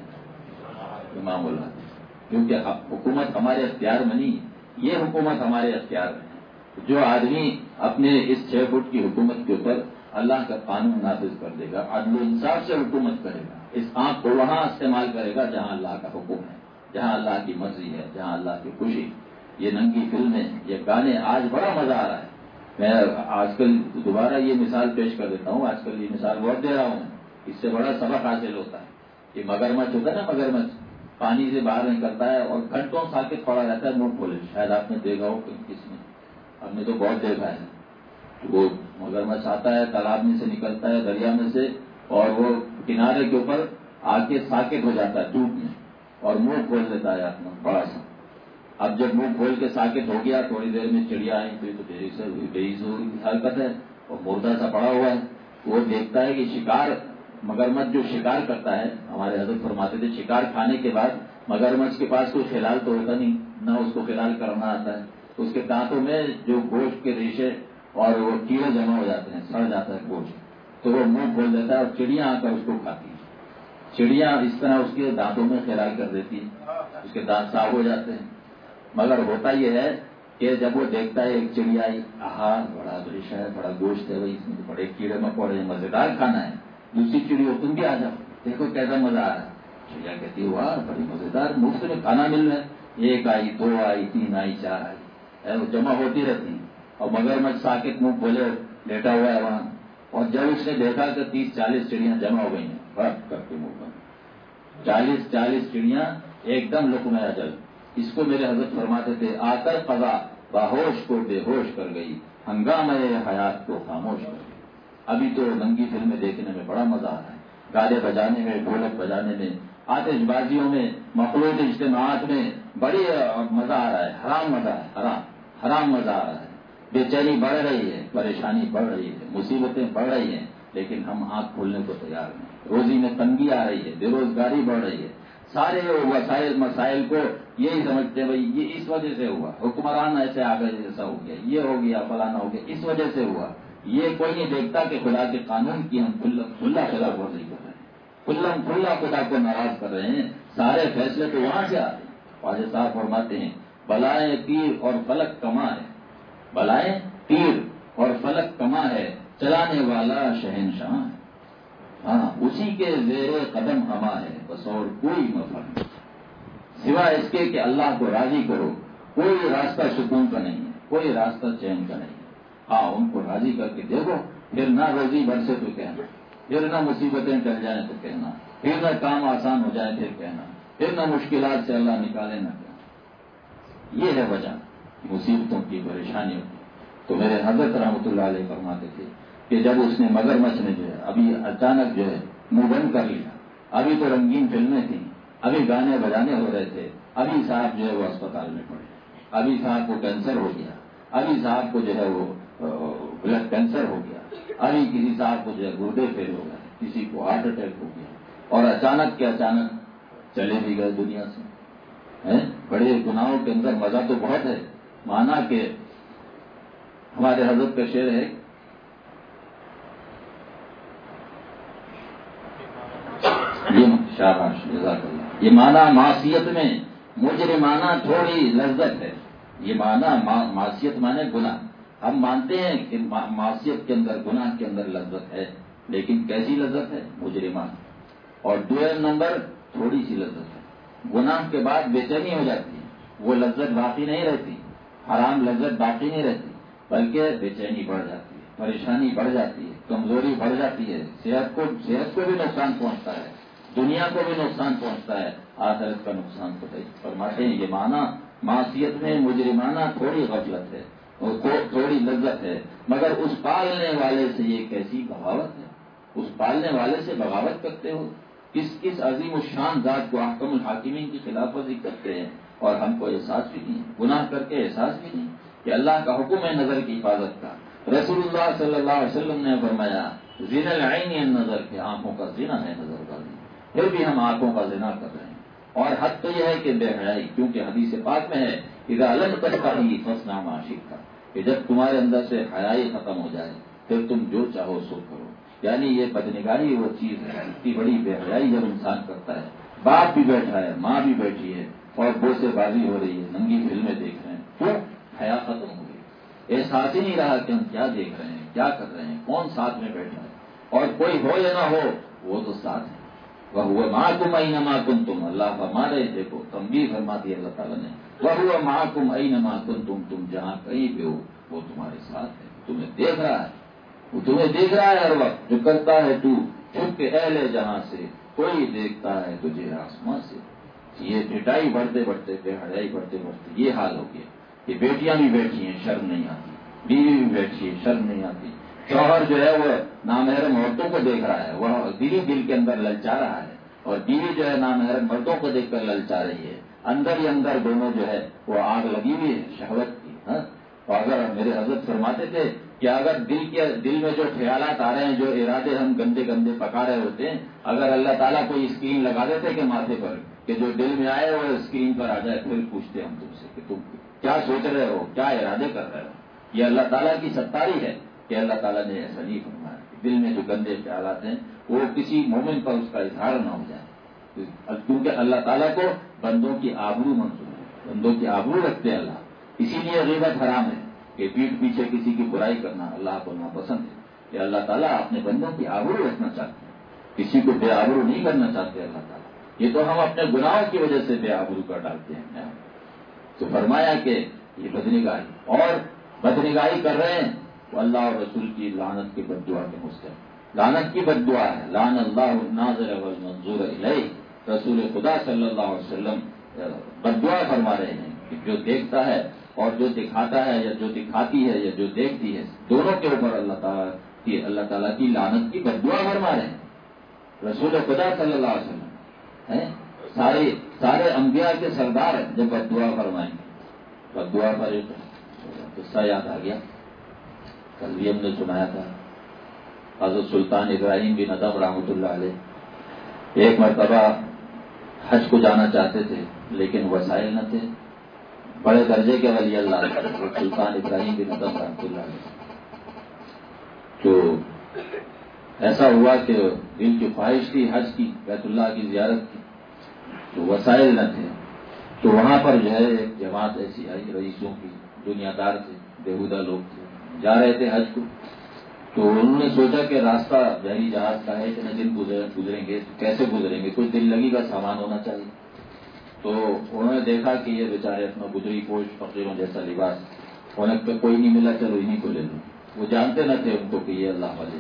B: گا۔ امام العادل، کیونکہ حکومت ہمارے اختیار میں نہیں، یہ حکومت ہمارے اختیار میں ہے۔ جو آدمی اپنے اس چھ فٹ کی حکومت کے اوپر اللہ کا قانون نافذ کر دے گا، عدل و انصاف سے حکومت کرے گا، اس آنکھ کو وہاں استعمال کرے گا جہاں اللہ کا حکم ہے، جہاں اللہ کی مرضی ہے، جہاں اللہ کی خوشی۔ یہ ننگی فلمیں، یہ گانے، آج بڑا مزہ آ رہا ہے۔ میں آج کل دوبارہ یہ مثال پیش کر دیتا ہوں، آج کل یہ مثال بہت دے رہا ہوں، اس سے بڑا سبق حاصل ہوتا ہے۔ یہ مگرمچھ ہوتا ہے نا، مگرمچھ پانی سے باہر نکلتا ہے اور گھنٹوں ساکت پڑا رہتا ہے منہ کھولے، شاید آپ نے دیکھا ہو کسی نے، نے تو بہت دیکھا ہے. وہ مگرمچھ آتا ہے تالاب میں سے نکلتا ہے دریا میں سے اور وہ کنارے کے اوپر آ کے ساکت ہو جاتا ہے دھوپ میں اور منہ کھول دیتا ہے اپنا بڑا سا. اب جب منہ کھول کے ساکت ہو گیا تھوڑی دیر میں چڑیا آئی تو بے عزت حرکت ہے اور مردہ سا پڑا ہوا ہے. وہ دیکھتا ہے کہ شکار مگرمچھ جو شکار کرتا ہے ہمارے حضرت فرماتے تھے شکار کھانے کے بعد مگرمچھ کے پاس کوئی خلال تو ہوتا نہیں نہ اس کو خلال کرنا آتا ہے. اس کے دانتوں میں جو گوشت کے ریشے اور وہ کیڑے جمع ہو جاتے ہیں سڑ جاتا ہے گوشت تو وہ منہ کھول دیتا ہے اور چڑیاں آ کر اس کو کھاتی ہیں. چڑیاں اس طرح اس کے دانتوں میں خلال کر دیتی ہیں اس کے دانت صاف ہو جاتے ہیں. مگر ہوتا یہ ہے کہ جب وہ دیکھتا ہے ایک چڑیا آئی آہا بڑا ریشا ہے بڑا گوشت ہے اس میں بڑے کیڑے مکوڑے مزیدار کھانا ہے. دوسری چڑی ہو تم بھی آ جاؤ دیکھو کیسا مزہ آ رہا ہے. چڑیا کہتی ہے واہ بڑی مزیدار مفت میں کھانا مل رہا ہے. ایک آئی دو آئی تین آئی چار آئی وہ جمع ہوتی رہتی ہیں اور مگرمچھ ساکت منہ کھولے لیٹا ہوا ہے وہاں. اور جب اس نے دیکھا کہ تیس چالیس چڑیاں جمع ہو گئی ہیں فرق کر کے منہ پر چالیس چالیس چڑیاں ایک دم لقمہ اجل. اس کو میرے حضرت فرماتے تھے آ کر قضا باہوش کو بے ہوش کر گئی ہنگامہ حیات کو خاموش کر گئی. ابھی تو ننگی فلمیں دیکھنے میں بڑا مزہ آ رہا ہے گانے بجانے میں ڈھولک بجانے میں آتش بازیوں میں مخلوط اجتماعات میں بڑی مزہ آ رہا ہے. حرام مزہ ہے حرام حرام مزہ آ رہا ہے. بے چینی بڑھ رہی ہے پریشانی بڑھ رہی ہے مصیبتیں بڑھ رہی ہیں لیکن ہم آنکھ کھولنے کو تیار نہیں. روزی میں تنگی آ رہی ہے بے روزگاری بڑھ رہی ہے. سارے وسائل مسائل کو یہی سمجھتے ہیں بھائی یہ اس وجہ سے ہوا حکمران ایسے آ گئے جیسا ہو گیا یہ ہو گیا فلانا ہو گیا اس وجہ سے ہوا. یہ کوئی نہیں دیکھتا کہ خدا کے قانون کی ہم کھلا خلاف ورزی کر رہے ہیں کھلم کھلا خدا کو ناراض کر رہے ہیں. سارے فیصلے تو وہاں سے آتے ہیں. خواجہ صاحب فرماتے ہیں بلائیں تیر اور فلک کما ہے بلائیں تیر اور فلک کما ہے چلانے والا شہنشاہ ہے. ہاں اسی کے زیر قدم ہما ہے بس اور کوئی مفر نہیں سوائے اس کے کہ اللہ کو راضی کرو. کوئی راستہ سکون کا نہیں ہے کوئی راستہ چین کا نہیں ہے. ہاں ان کو راضی کر کے دیکھو پھر نہ روزی برسے تو کہنا پھر نہ مصیبتیں ٹل جائیں تو کہنا پھر نہ کام آسان ہو جائے پھر کہنا پھر نہ مشکلات سے اللہ نکالے نہ کہنا. یہ ہے وجہ مصیبتوں کی پریشانیوں کی. تو میرے حضرت رحمۃ اللہ علیہ فرماتے تھے کہ جب اس نے مگرمچھ نے جو ہے ابھی اچانک جو ہے منہ بند کر لیا. ابھی تو رنگین فلمیں تھیں ابھی گانے بجانے ہو رہے تھے. ابھی صاحب جو ہے وہ اسپتال میں پڑے ابھی صاحب کو کینسر ہو گیا ابھی صاحب کو جو ہے وہ بلڈ کینسر ہو گیا ابھی کسی صاحب کو جو ہے گردے فیل ہو گئے کسی کو ہارٹ اٹیک ہو گیا اور اچانک کے اچانک چلے بھی گئے دنیا سے. بڑے گناہوں کے اندر مزہ تو بہت ہے. مانا کہ ہمارے حضرت کا شعر ہے یہ شاباش جزاک اللہ. یہ مانا معصیت میں مجرمانہ تھوڑی لذت ہے. یہ مانا معصیت مانے گناہ. ہم مانتے ہیں کہ معصیت کے اندر گناہ کے اندر لذت ہے لیکن کیسی لذت ہے مجرمانہ. اور دوسرے نمبر تھوڑی سی لذت ہے. گناہ کے بعد بے چینی ہو جاتی ہے وہ لذت باقی نہیں رہتی. حرام لذت باقی نہیں رہتی بلکہ بے چینی بڑھ جاتی ہے پریشانی بڑھ جاتی ہے کمزوری بڑھ جاتی ہے. صحت کو صحت کو بھی نقصان پہنچتا ہے دنیا کو بھی نقصان پہنچتا ہے آخرت کا نقصان تو فرماتے ہیں. یہ مانا معصیت میں مجرمانہ تھوڑی غفلت ہے اور تھوڑی لذت ہے مگر اس پالنے والے سے یہ کیسی بغاوت ہے. اس پالنے والے سے بغاوت کرتے ہو. کس کس عظیم الشان ذات کو احکم الحاکمین کی خلاف ورزی کرتے ہیں اور ہم کو احساس بھی نہیں گناہ کر کے احساس بھی نہیں کہ اللہ کا حکم ہے نظر کی حفاظت کا. رسول اللہ صلی اللہ علیہ وسلم نے فرمایا زنا العین نظر کے آنکھوں کا زنا ہے نظر کا زنا. پھر بھی ہم آنکھوں کا زنا کر رہے ہیں. اور حد تو یہ ہے کہ بے حیائی کیونکہ حدیث پاک میں ہے اذا لم تستحی فاصنع ما شئت کہ جب تمہارے اندر سے حیائی ختم ہو جائے پھر تم جو چاہو سو کرو. یعنی یہ بدنگاری وہ چیز ہے اتنی بڑی بے حیائی جب انسان کرتا ہے. باپ بھی بیٹھا ہے ماں بھی بیٹھی ہے اور بوسے بازی ہو رہی ہے ننگی فلمیں دیکھ رہے ہیں کیوں حیا ختم ہو گئی. احساس ہی نہیں رہا کہ ہم کیا دیکھ رہے ہیں کیا کر رہے ہیں کون ساتھ میں بیٹھا ہے. اور کوئی ہو یا نہ ہو وہ تو ساتھ ہے. وہ ہوا معکم اینما کنتم اللہ فرما رہے دیکھو تنبیہ فرما دی اللہ تعالیٰ نے وہ ہوا معکم اینما کنتم تم جہاں کہیں بھی ہو وہ تمہارے ساتھ ہے تمہیں دیکھ رہا ہے وہ تمہیں دیکھ رہا ہے ہر وقت جو کرتا ہے تو چھپ کے اہل جہاں سے کوئی دیکھتا ہے تجھے آسمان سے. یہ پٹائی بڑھتے بڑھتے بے حیائی بڑھتے بڑھتے یہ حال ہو گیا کہ بیٹیاں بھی بیٹھی ہیں شرم نہیں آتی بیوی بھی بیٹھی ہے، شرم نہیں آتی. شوہر جو ہے وہ نامحرم عورتوں کو دیکھ رہا ہے، وہ دلی دل کے اندر للچا رہا ہے، اور بیوی جو ہے نامحرم مردوں کو دیکھ کر للچا رہی ہے. اندر ہی اندر دونوں جو ہے وہ آگ لگی ہوئی ہے شہوت کی. ہاں، اور اگر میرے حضرت فرماتے تھے کہ اگر دل کے دل میں جو خیالات آ رہے ہیں، جو ارادے ہم گندے گندے پکا رہے ہوتے ہیں، اگر اللہ تعالیٰ کوئی اسکرین لگا دیتے کہ ماتھے پر کہ جو دل میں آئے وہ اسکرین پر آ جائے، پھر پوچھتے ہم تم سے کہ تم کیا سوچ رہے ہو، کیا ارادے کر رہے ہو. یہ اللہ تعالیٰ کی ستاری ہے کہ اللہ تعالیٰ نے ایسا نہیں فرمایا. دل میں جو گندے خیالات ہیں وہ کسی مومن پر اس کا اظہار نہ ہو جائے، کیونکہ اللہ تعالیٰ کو بندوں کی آبرو منظور ہے، بندوں کی آبرو رکھتے ہیں اللہ. اسی لیے غیبت حرام ہے کہ پیٹھ پیچھے کسی کی برائی کرنا اللہ کو ناپسند ہے. کہ اللہ تعالیٰ اپنے بندوں کی آبرو رکھنا چاہتے ہیں، کسی کو بے آبرو نہیں کرنا چاہتے اللہ تعالیٰ. یہ تو ہم اپنے گناہوں کی وجہ سے بے آبرو کر ڈالتے ہیں. تو فرمایا کہ یہ بدنگاہی، اور بدنگاہی کر رہے ہیں تو اللہ اور رسول کی لعنت کی بد دعا کے مستحق. لعنت کی بد دعا ہے. لعن اللہ الناظر والمنظور الیہ. رسول خدا صلی اللہ علیہ وسلم بد دعا فرما رہے ہیں کہ جو دیکھتا ہے اور جو دکھاتا ہے، یا جو دکھاتی ہے یا جو دیکھتی ہے، دونوں کے اوپر اللہ تعالیٰ کی اللہ تعالیٰ کی لعنت کی بد دعا فرما رہے ہیں. رسول خدا صلی اللہ علیہ وسلم ہیں، سارے سارے انبیاء کے سردار ہیں جو بد دعا فرمائیں گے. بد دعا پر ایک قصہ یاد آ گیا، کل بھی ہم نے سنایا تھا. حضرت سلطان ابراہیم بن ادم رحمۃ اللہ علیہ ایک مرتبہ حج کو جانا چاہتے تھے لیکن وسائل نہ تھے. بڑے درجے کے ولی اللہ سلطان ابراہیم بن ادم رحمۃ اللہ علیہ. تو ایسا ہوا کہ دل کی خواہش تھی حج کی، بیت اللہ کی زیارت کی، تو وسائل نہ تھے. تو وہاں پر جو ہے ایک جماعت ایسی آئی رئیسوں کی، دنیا دار تھے، بےہودہ لوگ تھے، جا رہے تھے حج کو. تو انہوں نے سوچا کہ راستہ بحری جہاز کا ہے، اتنے دن گزریں گے، کیسے گزریں گے، کچھ دل لگی کا سامان ہونا چاہیے. تو انہوں نے دیکھا کہ یہ بیچارے اپنا گزری پوش فقیروں جیسا لباس، انہیں پہ کوئی نہیں ملا، چلو انہیں کو لے لو. وہ جانتے نہ تھے ان کو کہ یہ اللہ والے،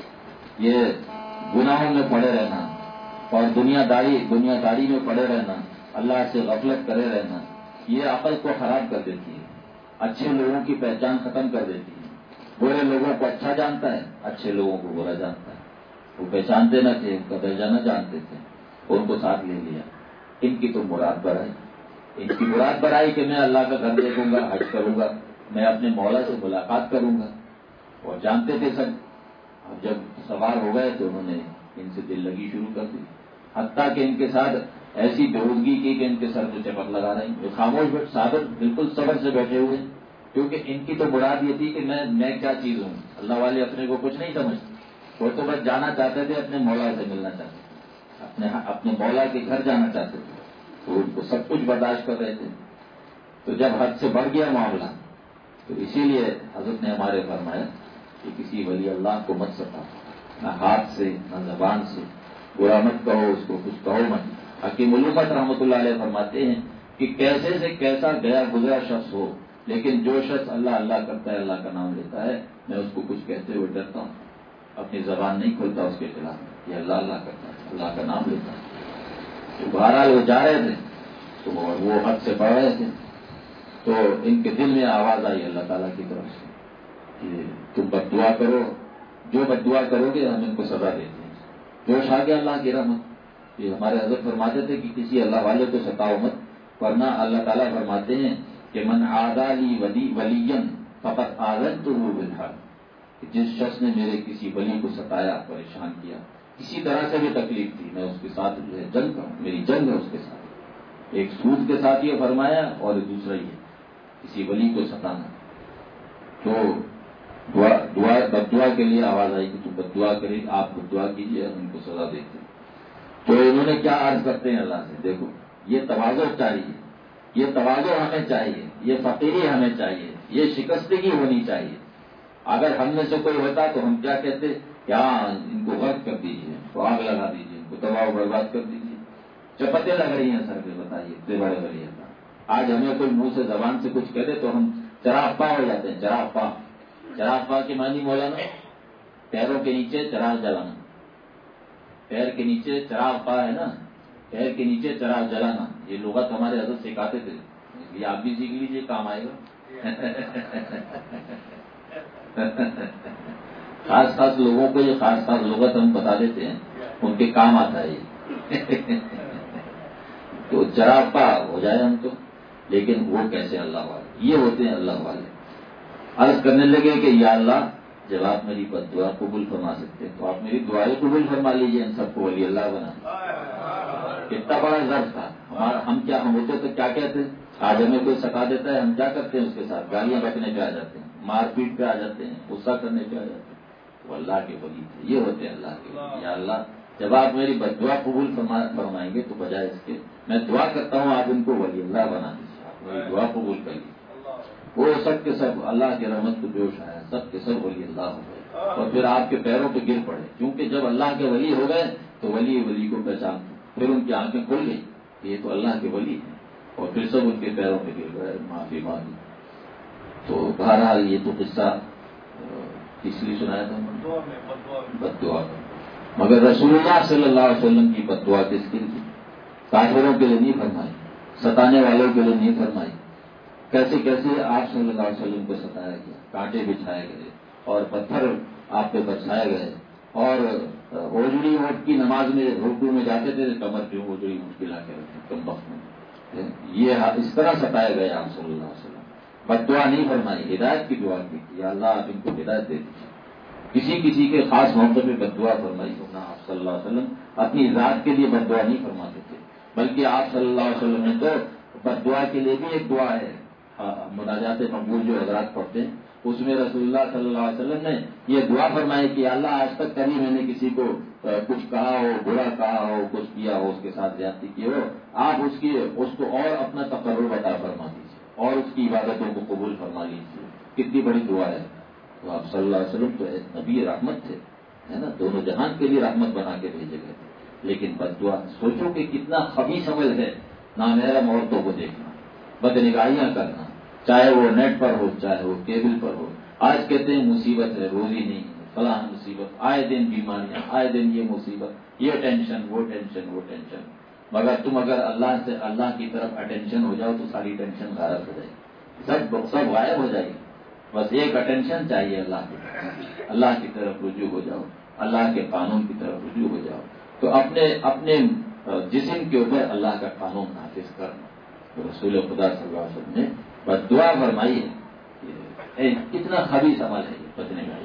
B: یہ گناہوں میں پڑے رہنا اور دنیا داری دنیا داری میں پڑے رہنا، اللہ سے غفلت کرے رہنا، یہ عقل کو خراب کر دیتی ہے، اچھے لوگوں کی پہچان ختم کر دیتی ہے. برے لوگوں کو اچھا جانتا ہے، اچھے لوگوں کو برا جانتا ہے. وہ پہچانتے نہ تھے، ان کا درجہ نہ جانتے تھے، ان کو ساتھ لے لیا. ان کی تو مراد بڑھائی، ان کی مراد بڑھائی کہ میں اللہ کا گھر دیکھوں گا، حج کروں گا، میں اپنے مولا سے ملاقات کروں گا. اور جانتے تھے سب. اب جب سوار ہو گئے تو انہوں نے ان سے دل لگی شروع کر دی، حتیٰ کہ ان کے ساتھ ایسی بےودگی کی کہ ان کے سر کو چپک لگا رہے ہیں. خاموش بیٹھ صابر بالکل صبر سے بیٹھے ہوئے، کیونکہ ان کی تو مراد یہ تھی کہ میں میں کیا چیز ہوں. اللہ والے اپنے کو کچھ نہیں سمجھتے، وہ تو بس جانا چاہتے تھے، اپنے مولا سے ملنا چاہتے تھے، اپنے اپنے مولا کے گھر جانا چاہتے تھے. تو ان کو سب کچھ برداشت کر رہے تھے. تو جب حد سے بڑھ گیا معاملہ تو اسی لیے حضرت نے ہمارے فرمایا کہ کسی ولی اللہ کو مت ستا، نہ ہاتھ سے نہ زبان سے برا مت کہو، اس کو کچھ کہو مت. حکیم الامت رحمۃ اللہ علیہ فرماتے ہیں کہ کیسے سے کیسا گیا گزرا شخص ہو، لیکن جو شخص اللہ اللہ کرتا ہے، اللہ کا نام لیتا ہے، میں اس کو کچھ کہتے ہوئے ڈرتا ہوں، اپنی زبان نہیں کھولتا اس کے خلاف. یہ اللہ اللہ کرتا ہے، اللہ کا نام لیتا ہے. تو بہرحال وہ جا رہے تھے تو وہ حد سے بڑھ رہے تھے. تو ان کے دل میں آواز آئی اللہ تعالیٰ کی طرف سے کہ تم بد دعا کرو، جو بد دعا کرو گے ہم ان کو سزا دیتے ہیں. جوش آ گیا اللہ کی رحمت. یہ ہمارے حضرت فرماتے تھے کہ کسی اللہ والے کو ستاؤ مت، ورنہ اللہ تعالیٰ فرماتے ہیں کہ من عادی لی ولی ولین فقط آذنتہ بالحرب. جس شخص نے میرے کسی ولی کو ستایا، پریشان کیا، کسی طرح سے بھی تکلیف تھی، میں اس کے ساتھ جو ہے جنگ کروں، میری جنگ ہے اس کے ساتھ. ایک سود کے ساتھ یہ فرمایا اور دوسرا یہ کسی ولی کو ستانا. تو دعا دعا بد دعا کے لیے آواز آئی کہ تو بد دعا کرے، آپ بد دعا کیجیے، ہم ان کو سزا دیتے ہیں. تو انہوں نے کیا عرض کرتے ہیں اللہ سے، دیکھو یہ تواضع چاہیے، یہ تواضع ہمیں چاہیے، یہ فقیری ہمیں چاہیے، یہ شکستگی ہونی چاہیے. اگر ہم میں سے کوئی ہوتا تو ہم کیا کہتے کہ ہاں ان کو غرق کر دیجیے، تو آگ لگا دیجیے، ان کو تباہ و برباد کر دیجیے. چپتیں لگ رہی ہیں سر پہ، بتائیے اتنے بڑے بڑے. آج ہمیں کوئی منہ سے زبان سے کچھ کہہ دے تو ہم چراغ پا ہو جاتے ہیں. چراغ پا چراغ پا کی معنی مولانا پیروں کے نیچے چراغ جلانا. پیر کے نیچے چراغ پا ہے نا، پیر کے نیچے چراغ جلانا. یہ لغت ہمارے حضرت سکھاتے تھے، اس لیے آپ بھی سیکھ لیجیے، کام آئے گا. خاص خاص لوگوں کو یہ خاص خاص لغت ہم بتا دیتے ہیں، ان کے کام آتا ہے یہ تو چراغا ہو جائے ہم تو، لیکن وہ کیسے اللہ والے، یہ ہوتے ہیں اللہ والے۔ عرض کرنے لگے کہ یا اللہ جب آپ میری بد دعا قبول فرما سکتے ہیں تو آپ میری دعائیں قبول فرما لیجیے، ان سب کو ولی اللہ بنا۔ کتنا بڑا ضرب تھا ہمارا، ہم کیا ہم ہوتے تو کیا کہتے ہیں؟ آج ہمیں کوئی ستا دیتا ہے ہم کیا کرتے ہیں اس کے ساتھ؟ گالیاں بکنے پہ آ جاتے ہیں، مار پیٹ پہ آ جاتے ہیں، غصہ کرنے پہ آ جاتے ہیں۔ وہ اللہ کے ولی تھے، یہ ہوتے ہیں اللہ کے ولی۔ یا اللہ جب آپ میری بد دعا قبول فرمائیں گے تو بجائے اس کے میں دعا کرتا ہوں آپ ان کو ولی اللہ بنا دیجیے، آپ میری دعا قبول کر لیجیے۔ وہ سب کے سب اللہ کی رحمت کو جوش آیا، سب کے سب ولی اللہ ہو گئے اور پھر آپ کے پیروں پہ گر پڑے، کیونکہ جب اللہ کے ولی ہو گئے تو ولی ولی کو پہچان، پھر ان کی آنکھیں کھل گئی، یہ تو اللہ کے ولی ہیں، اور پھر سب ان کے پیروں پہ گر گئے، معافی مانگی۔ تو بہرحال یہ تو قصہ کس لیے سنایا تھا؟ بد دعا کا۔ مگر رسول اللہ صلی اللہ علیہ وسلم کی بد دعا کس کے لیے؟ کافروں کے لیے نہیں فرمائی، ستانے والوں کے لیے نہیں فرمائی۔ کیسے کیسے آپ صلی اللہ علیہ وسلم کو ستایا گیا، کانٹے بچھائے گئے اور پتھر آپ پہ برسائے گئے، اور اوجڑی اونٹ کی نماز میں رکوع میں جاتے تھے کمر پہ اوجڑی اونٹ کی لا کے رکھتے کم وقت میں، یہ اس طرح ستائے گئے آپ صلی اللہ علیہ وسلم۔ بد دعا نہیں فرمائی، ہدایت کی دعا کی، یا اللہ آپ ان کو ہدایت دے دیجیے۔ کسی کسی کے خاص موقع پہ بد دعا فرمائی ہونا، آپ صلی اللہ علیہ وسلم اپنی ذات کے لیے بد دعا نہیں فرماتے تھے، بلکہ آپ صلی اللہ علیہ وسلم نے تو بد دعا کے لیے بھی ایک دعا ہے مناجات مقبول جو حضرات پڑھتے ہیں، اس میں رسول اللہ صلی اللہ علیہ وسلم نے یہ دعا فرمائی کہ اللہ آج تک کبھی میں نے کسی کو کچھ کہا ہو، برا کہا ہو، کچھ کیا ہو، اس کے ساتھ زیادتی کی ہو، آپ اس کی اس کو اور اپنا تقرب عطا فرما دیجیے اور اس کی عبادتوں کو قبول فرما لیجیے۔ کتنی بڑی دعا ہے۔ تو آپ صلی اللہ علیہ وسلم تو نبی رحمت تھے، ہے نا، دونوں جہان کے لیے رحمت بنا کے بھیجے گئے تھے، لیکن بد دعا سوچو کہ کتنا خبیث عمل ہے، نامحرم عورتوں کو دیکھنا، بدنگاہیاں کرنا، چاہے وہ نیٹ پر ہو چاہے وہ کیبل پر ہو۔ آج کہتے ہیں مصیبت ہے، روزی نہیں ہے، فلاں مصیبت، آئے دن بیماریاں، آئے دن یہ مصیبت، یہ ٹینشن وہ ٹینشن وہ ٹینشن، مگر تم اگر اللہ سے اللہ کی طرف اٹینشن ہو جاؤ تو ساری ٹینشن غائب ہو جائے گی، سب سب غائب ہو جائے گی، بس ایک اٹینشن چاہیے اللہ کی طرف، اللہ کی طرف رجوع ہو جاؤ، اللہ کے قانون کی طرف رجوع ہو جاؤ، تو اپنے اپنے جسم کے اوپر اللہ کا قانون نافذ کرنا۔ تو رسول خدا صلی اللہ علیہ وسلم نے بد دعا فرمائی ہے، کتنا خبیث عمل ہے یہ بچنے کا۔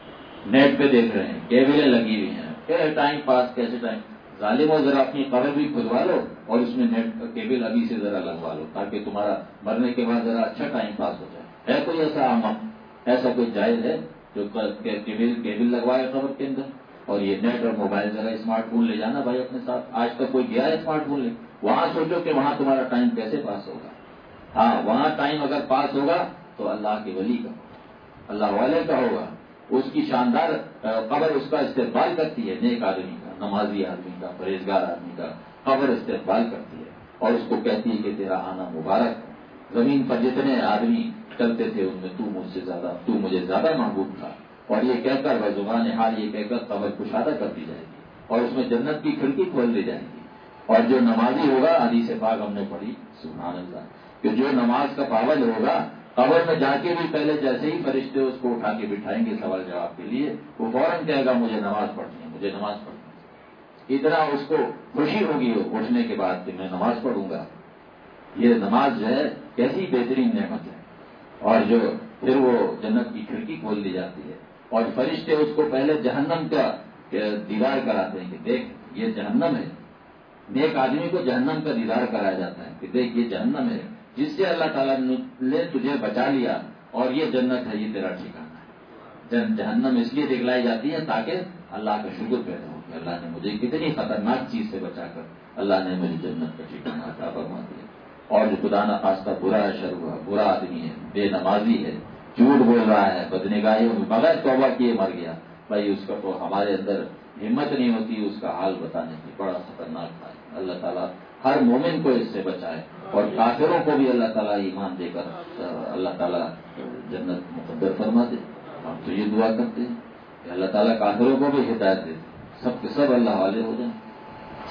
B: نیٹ پہ دیکھ رہے ہیں، کیبلیں لگی ہوئی ہیں، کیسے ٹائم پاس کیسے ٹائم، ظالموں ذرا اپنی قبر بھی کھدوا لو اور اس میں نیٹ کیبل ابھی سے ذرا لگوا لو تاکہ تمہارا مرنے کے بعد ذرا اچھا ٹائم پاس ہو جائے۔ ہے کوئی ایسا عمل، ایسا کوئی جائز ہے جو کیبل کیبل لگوائے قبر کے اندر؟ اور یہ نیٹ اور موبائل ذرا اسمارٹ فون لے جانا بھائی اپنے ساتھ، آج تک کوئی گیا ہے اسمارٹ فون لے؟ وہاں سوچو کہ وہاں تمہارا ٹائم کیسے پاس ہوگا۔ ہاں وہاں ٹائم اگر پاس ہوگا تو اللہ کے ولی کا، اللہ والے کا ہوگا، اس کی شاندار قبر اس کا استقبال کرتی ہے، نیک آدمی کا، نمازی آدمی کا، پرہیزگار آدمی کا قبر استقبال کرتی ہے اور اس کو کہتی ہے کہ تیرا آنا مبارک ہے، زمین پر جتنے آدمی چلتے تھے ان میں تو مجھ سے زیادہ تو مجھے زیادہ محبوب تھا، اور یہ کہہ کر بزبان حال یہ کہہ کر قبر کشادہ کر دی جائے گی اور اس میں جنت کی کھڑکی کھول دی جائے گی، اور جو نمازی ہوگا، حدیث پاک ہم نے پڑھی سبحان اللہ، کہ جو نماز کا پابند ہوگا قبر میں جا کے بھی پہلے جیسے ہی فرشتے اس کو اٹھا کے بٹھائیں گے سوال جواب کے لیے، وہ فوراً کہے گا مجھے نماز پڑھنی ہے، مجھے نماز پڑھنی ہے، اتنا اس کو خوشی ہوگی اٹھنے کے بعد کہ میں نماز پڑھوں گا۔ یہ نماز جو ہے کیسی بہترین نعمت ہے، اور جو پھر وہ جنت کی کھڑکی کھول دی جاتی ہے اور فرشتے اس کو پہلے جہنم کا دیدار کراتے ہیں کہ دیکھ یہ جہنم ہے، نیک آدمی کو جہنم کا دیدار کرایا جاتا ہے کہ دیکھ یہ جہنم ہے جس سے اللہ تعالیٰ نے تجھے بچا لیا، اور یہ جنت ہے، یہ تیرا ٹھکانا ہے۔ جہنم اس لیے دکھلائی جاتی ہے تاکہ اللہ کا شکر پیدا ہو کہ اللہ نے مجھے کتنی خطرناک چیز سے بچا کر اللہ نے مجھے جنت کا ٹھکانا عطا فرما دیا۔ اور جو خدا نخواستہ برا شر ہوا، برا آدمی ہے، بے نمازی ہے، جھوٹ بول رہا ہے، بدنگاہی بغیر توبہ کیے مر گیا، بھائی اس کا تو ہمارے اندر ہمت نہیں ہوتی اس کا حال بتانے کی، بڑا خطرناک ہے۔ اللہ تعالیٰ ہر مومن کو اس سے بچائے اور کافروں کو بھی اللہ تعالیٰ ایمان دے کر اللہ تعالیٰ جنت مقدر فرما دے۔ ہم تو یہ دعا کرتے ہیں کہ اللہ تعالیٰ کافروں کو بھی ہدایت دے، سب کے سب اللہ والے ہو جائیں۔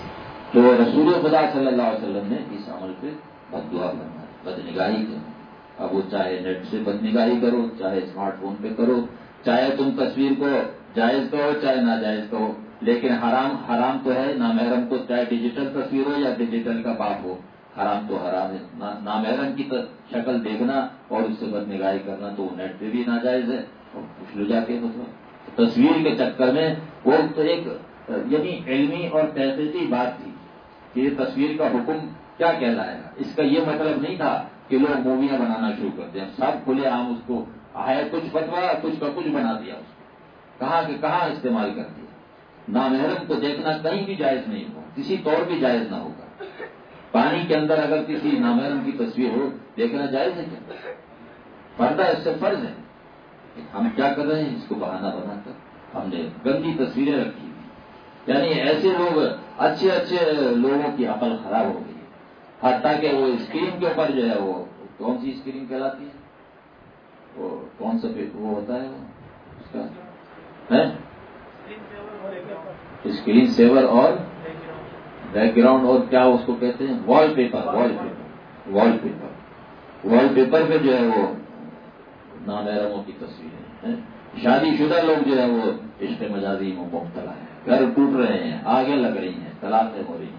B: تو رسول خدا صلی اللہ علیہ وسلم نے اس عمل پہ بد دعا فرمائی، بد نگاہی کی، اب وہ چاہے نیٹ سے بدنگاہی کرو، چاہے اسمارٹ فون پہ کرو، چاہے تم تصویر کو جائز کہو چاہے ناجائز کہو، لیکن حرام حرام تو ہے نامحرم کو، چاہے ڈیجیٹل تصویر ہو یا ڈیجیٹل کا باپ ہو، حرام تو حرام ہے۔ نامحرم کی شکل دیکھنا اور اس سے بدنگاہی کرنا تو نیٹ پہ بھی ناجائز ہے۔ اور پوچھ لو جا کے مطلب تصویر کے چکر میں وہ تو ایک یعنی علمی اور تحقیقی بات تھی کہ یہ تصویر کا حکم کیا کہلائے گا۔ اس کا یہ مطلب نہیں تھا کہ لوگ موویاں بنانا شروع کر دیں، سب کھلے عام اس کو ہے کچھ فتوا کچھ کا کچھ بنا دیا، اس کو کہاں کہ کہاں استعمال کر دیا۔ نامحرم کو دیکھنا کہیں بھی جائز نہیں ہوگا، کسی طور بھی جائز نہ ہوگا۔ پانی کے اندر اگر کسی نامحرم کی تصویر ہو دیکھنا جائز ہے کیا؟ پردہ اس سے فرض ہے۔ ہم کیا کر رہے ہیں، اس کو بہانہ بنا کر ہم نے گندی تصویریں رکھی ہوئی، یعنی ایسے لوگ اچھے اچھے لوگوں کی عقل خراب ہو گئی، حتیٰ کہ وہ اسکرین کے اوپر جو ہے وہ کون سی اسکرین کہلاتی ہے، وہ کون سا وہ ہوتا ہے اس کا اسکرین سیور اور بیک گراؤنڈ اور کیا اس کو کہتے ہیں، wall paper wall paper wall paper wall paper پہ جو ہے وہ نامحرموں کی تصویریں ہیں۔ شادی شدہ لوگ جو ہے وہ عشق مجازی میں مبتلا ہیں، گھر ٹوٹ رہے ہیں، آگے لگ رہی ہیں، طلاقیں ہو رہی ہیں۔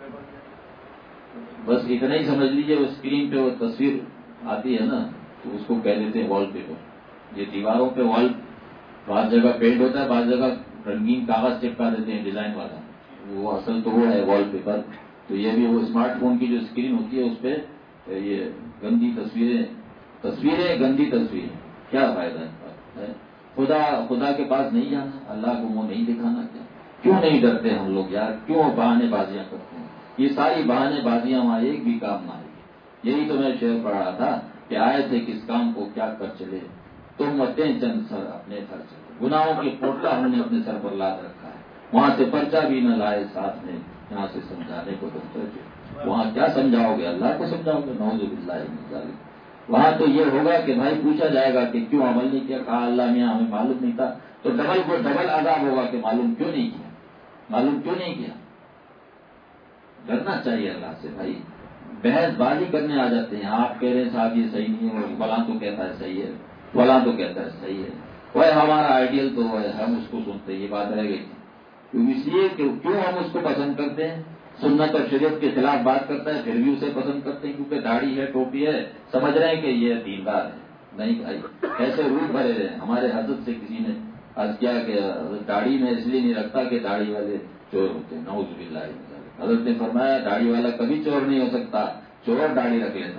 B: بس اتنا ہی سمجھ لیجیے، وہ اسکرین پہ وہ تصویر آتی ہے نا تو اس کو کہہ دیتے ہیں وال پیپر۔ یہ دیواروں پہ وال بعض جگہ پینٹ ہوتا ہے، بعض جگہ رنگین کاغذ چپکا دیتے ہیں ڈیزائن والا، وہ اصل تو وہ ہے وال پیپر۔ تو یہ بھی وہ اسمارٹ فون کی جو اسکرین ہوتی ہے اس پہ یہ گندی تصویریں تصویریں گندی تصویریں، کیا فائدہ ہے؟ خدا خدا کے پاس نہیں جانا، اللہ کو منہ نہیں دکھانا، کیا کیوں نہیں ڈرتے ہم لوگ یار، کیوں بہانے بازیاں کرتے ہیں؟ یہ ساری بہانے بازیاں وہاں ایک بھی کام نہ آئی۔ یہی تو میں شعر پڑھ رہا تھا کہ آئے تھے کس کام کو کیا کر چلے، تم متیں چند سر اپنے سر چلے، گناہوں کی پوٹلا ہم نے اپنے سر پر لاد رکھا ہے، وہاں سے پرچہ بھی نہ لائے ساتھ میں، یہاں سے سمجھانے کو تو وہاں کیا سمجھاؤ گے، اللہ کو سمجھاؤ گے، نعوذ باللہ من ذالک۔ وہاں تو یہ ہوگا کہ بھائی پوچھا جائے گا کہ کیوں عمل نہیں کیا، کہا اللہ میاں ہمیں معلوم نہیں تھا، تو ڈبل کو ڈبل عذاب ہوگا کہ معلوم کیوں نہیں کیا، معلوم کیوں نہیں کیا۔ ڈرنا چاہیے اللہ سے بھائی، بحث بازی کرنے آ جاتے ہیں، آپ کہہ رہے ہیں صاحب یہ صحیح نہیں ہے، فلاں تو کہتا ہے صحیح ہے، فلاں تو کہتا ہے صحیح ہے، وہ ہمارا آئیڈیل تو ہے، ہم اس کو سنتے ہیں، یہ بات رہ گئی تھی۔ اس لیے کہ کیوں ہم اس کو پسند کرتے ہیں، سنت اور شریعت کے خلاف بات کرتا ہے پھر بھی اسے پسند کرتے ہیں کیونکہ داڑھی ہے ٹوپی ہے، سمجھ رہے ہیں کہ یہ دیندار ہے۔ نہیں بھائی، ایسے روح بھرے رہے ہیں۔ ہمارے حضرت سے کسی نے عرض کیا کہ داڑھی میں اس لیے نہیں رکھتا کہ داڑھی والے چور ہوتے ہیں، نعوذ باللہ من ذالک۔ حضرت نے فرمایا داڑھی والا کبھی چور نہیں ہو سکتا، چور داڑھی رکھ لیتا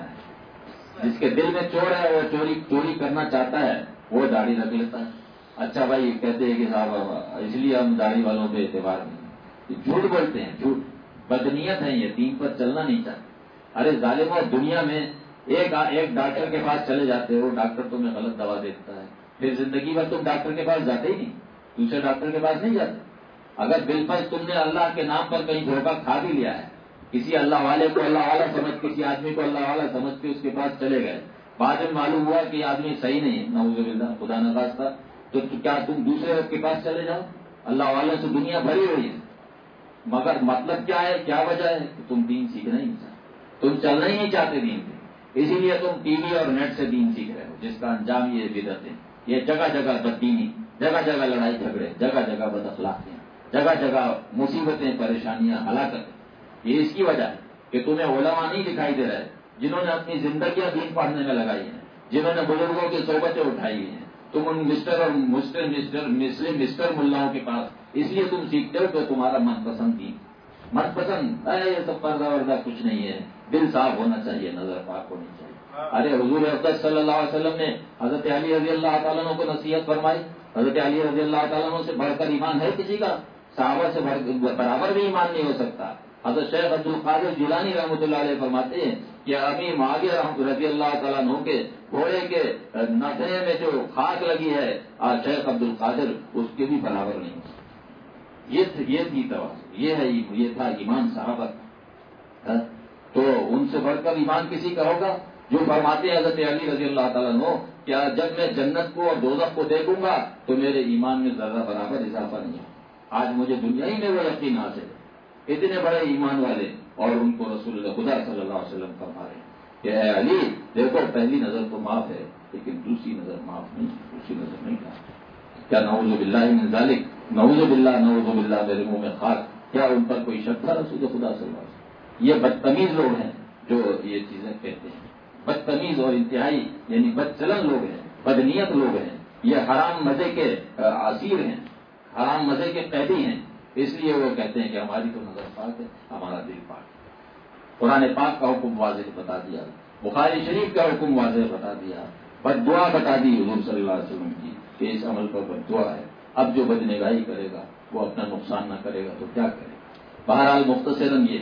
B: ہے، جس کے دل میں چور ہے وہ چوری چوری کرنا چاہتا ہے وہ داڑھی رکھ لیتا ہے۔ اچھا بھائی کہتے ہیں کہ صاحب اس لیے ہم داڑھی والوں پہ اعتبار نہیں، جھوٹ بولتے ہیں، جھوٹ بدنیت ہے، یہ دین پر چلنا نہیں چاہتے۔ ارے ظالموں، دنیا میں ایک ایک ڈاکٹر کے پاس چلے جاتے ہو، ڈاکٹر تمہیں غلط دوا دیتا ہے، پھر زندگی بھر تم ڈاکٹر کے پاس جاتے ہی نہیں، دوسرے ڈاکٹر کے پاس نہیں جاتے۔ اگر بالفرض تم نے اللہ کے نام پر کہیں دھوکہ کھا بھی لیا ہے، کسی اللہ والے کو اللہ والا سمجھ کسی آدمی کو اللہ والا سمجھ کے اس کے پاس چلے گئے، بعد میں معلوم ہوا کہ یہ آدمی صحیح نہیں ہے، نعوذ باللہ خدا نخواستہ، تو کیا تم دوسرے کے پاس چلے جاؤ؟ اللہ والوں سے دنیا بھری ہوئی ہے، مگر مطلب کیا ہے، کیا وجہ ہے کہ تم دین سیکھنا ہی نہیں چاہتے، تم چلنا ہی نہیں چاہتے دین پہ، اسی لیے تم ٹی وی اور نیٹ سے دین سیکھ رہے ہو، جس کا انجام یہ بدعت ہے، یہ جگہ جگہ بددینی، جگہ جگہ لڑائی جھگڑے، جگہ جگہ بد اخلاقیاں، جگہ جگہ مصیبتیں پریشانیاں ہلاکتیں، یہ اس کی وجہ ہے کہ تمہیں علماء نہیں دکھائی دے رہے جنہوں نے اپنی زندگیاں دین پڑھنے میں لگائی ہیں، جنہوں نے بزرگوں کی صحبتیں اٹھائی ہیں۔ تم ان مسٹر اور مسٹر مسٹر مسلم مسٹر ملاؤں کے پاس اس لیے تم سیکھتے ہو کہ تمہارا من پسند دین، من پسند ہے، یہ سب پردہ وردہ کچھ نہیں ہے، دل صاف ہونا چاہیے، نظر پاک ہونی چاہیے۔ ارے حضور اقدس صلی اللہ علیہ وسلم نے حضرت علی رضی اللہ تعالیٰ عنہ کو نصیحت فرمائی، حضرت علی رضی اللہ تعالیٰ عنہ سے بڑھ کر ایمان ہے کسی کا؟ صحابہ سے برابر بھی ایمان نہیں ہو سکتا۔ حضرت شیخ عبد القادر جیلانی رحمۃ اللہ علیہ فرماتے ہیں کہ امیر معاویہ رضی اللہ تعالیٰ عنہ کے گھوڑے کے نتھنے میں جو خاک لگی ہے آج شیخ عبد القادر اس کے بھی برابر نہیں ہو سکتا۔ یہ یہ تھی توازن، یہ ہے یہ تھا ایمان صحابہ۔ تو ان سے بڑھ کر ایمان کسی کا ہوگا جو فرماتے ہیں حضرت علی رضی اللہ تعالیٰ عنہ کیا جب میں جنت کو اور دوزخ کو دیکھوں گا تو میرے ایمان میں ذرہ برابر اضافہ نہیں ہوگا۔ آج مجھے دنیا ہی میں وہ یقین حاصل ہے، اتنے بڑے ایمان والے، اور ان کو رسول اللہ خدا صلی اللہ علیہ وسلم فرما رہے ہیں کہ اے علی دیکھو پہلی نظر تو معاف ہے لیکن دوسری نظر معاف نہیں، دوسری نظر نہیں معاف. کیا نعوذ باللہ من ذالک، نعوذ باللہ نعوذ باللہ میرے منہ میں خاک. کیا ان پر کوئی شک تھا رسول خدا صلی اللہ علیہ وسلم؟ یہ بدتمیز لوگ ہیں جو یہ چیزیں کہتے ہیں، بدتمیز اور انتہائی یعنی بدچلن لوگ ہیں، بدنیت لوگ ہیں. یہ حرام مزے کے عصیر ہیں، حرام مزے کے قیدی ہیں. اس لیے وہ کہتے ہیں کہ ہماری تو نظر پاک ہے، ہمارا دل پاک ہے. قرآن پاک کا حکم واضح بتا دیا، بخاری شریف کا حکم واضح بتا دیا، بد دعا بتا دی حضور صلی اللہ علیہ وسلم کی کہ اس عمل پر بد دعا ہے. اب جو بدنگاہی کرے گا وہ اپنا نقصان نہ کرے گا تو کیا کرے گا. بہرحال مختصراً یہ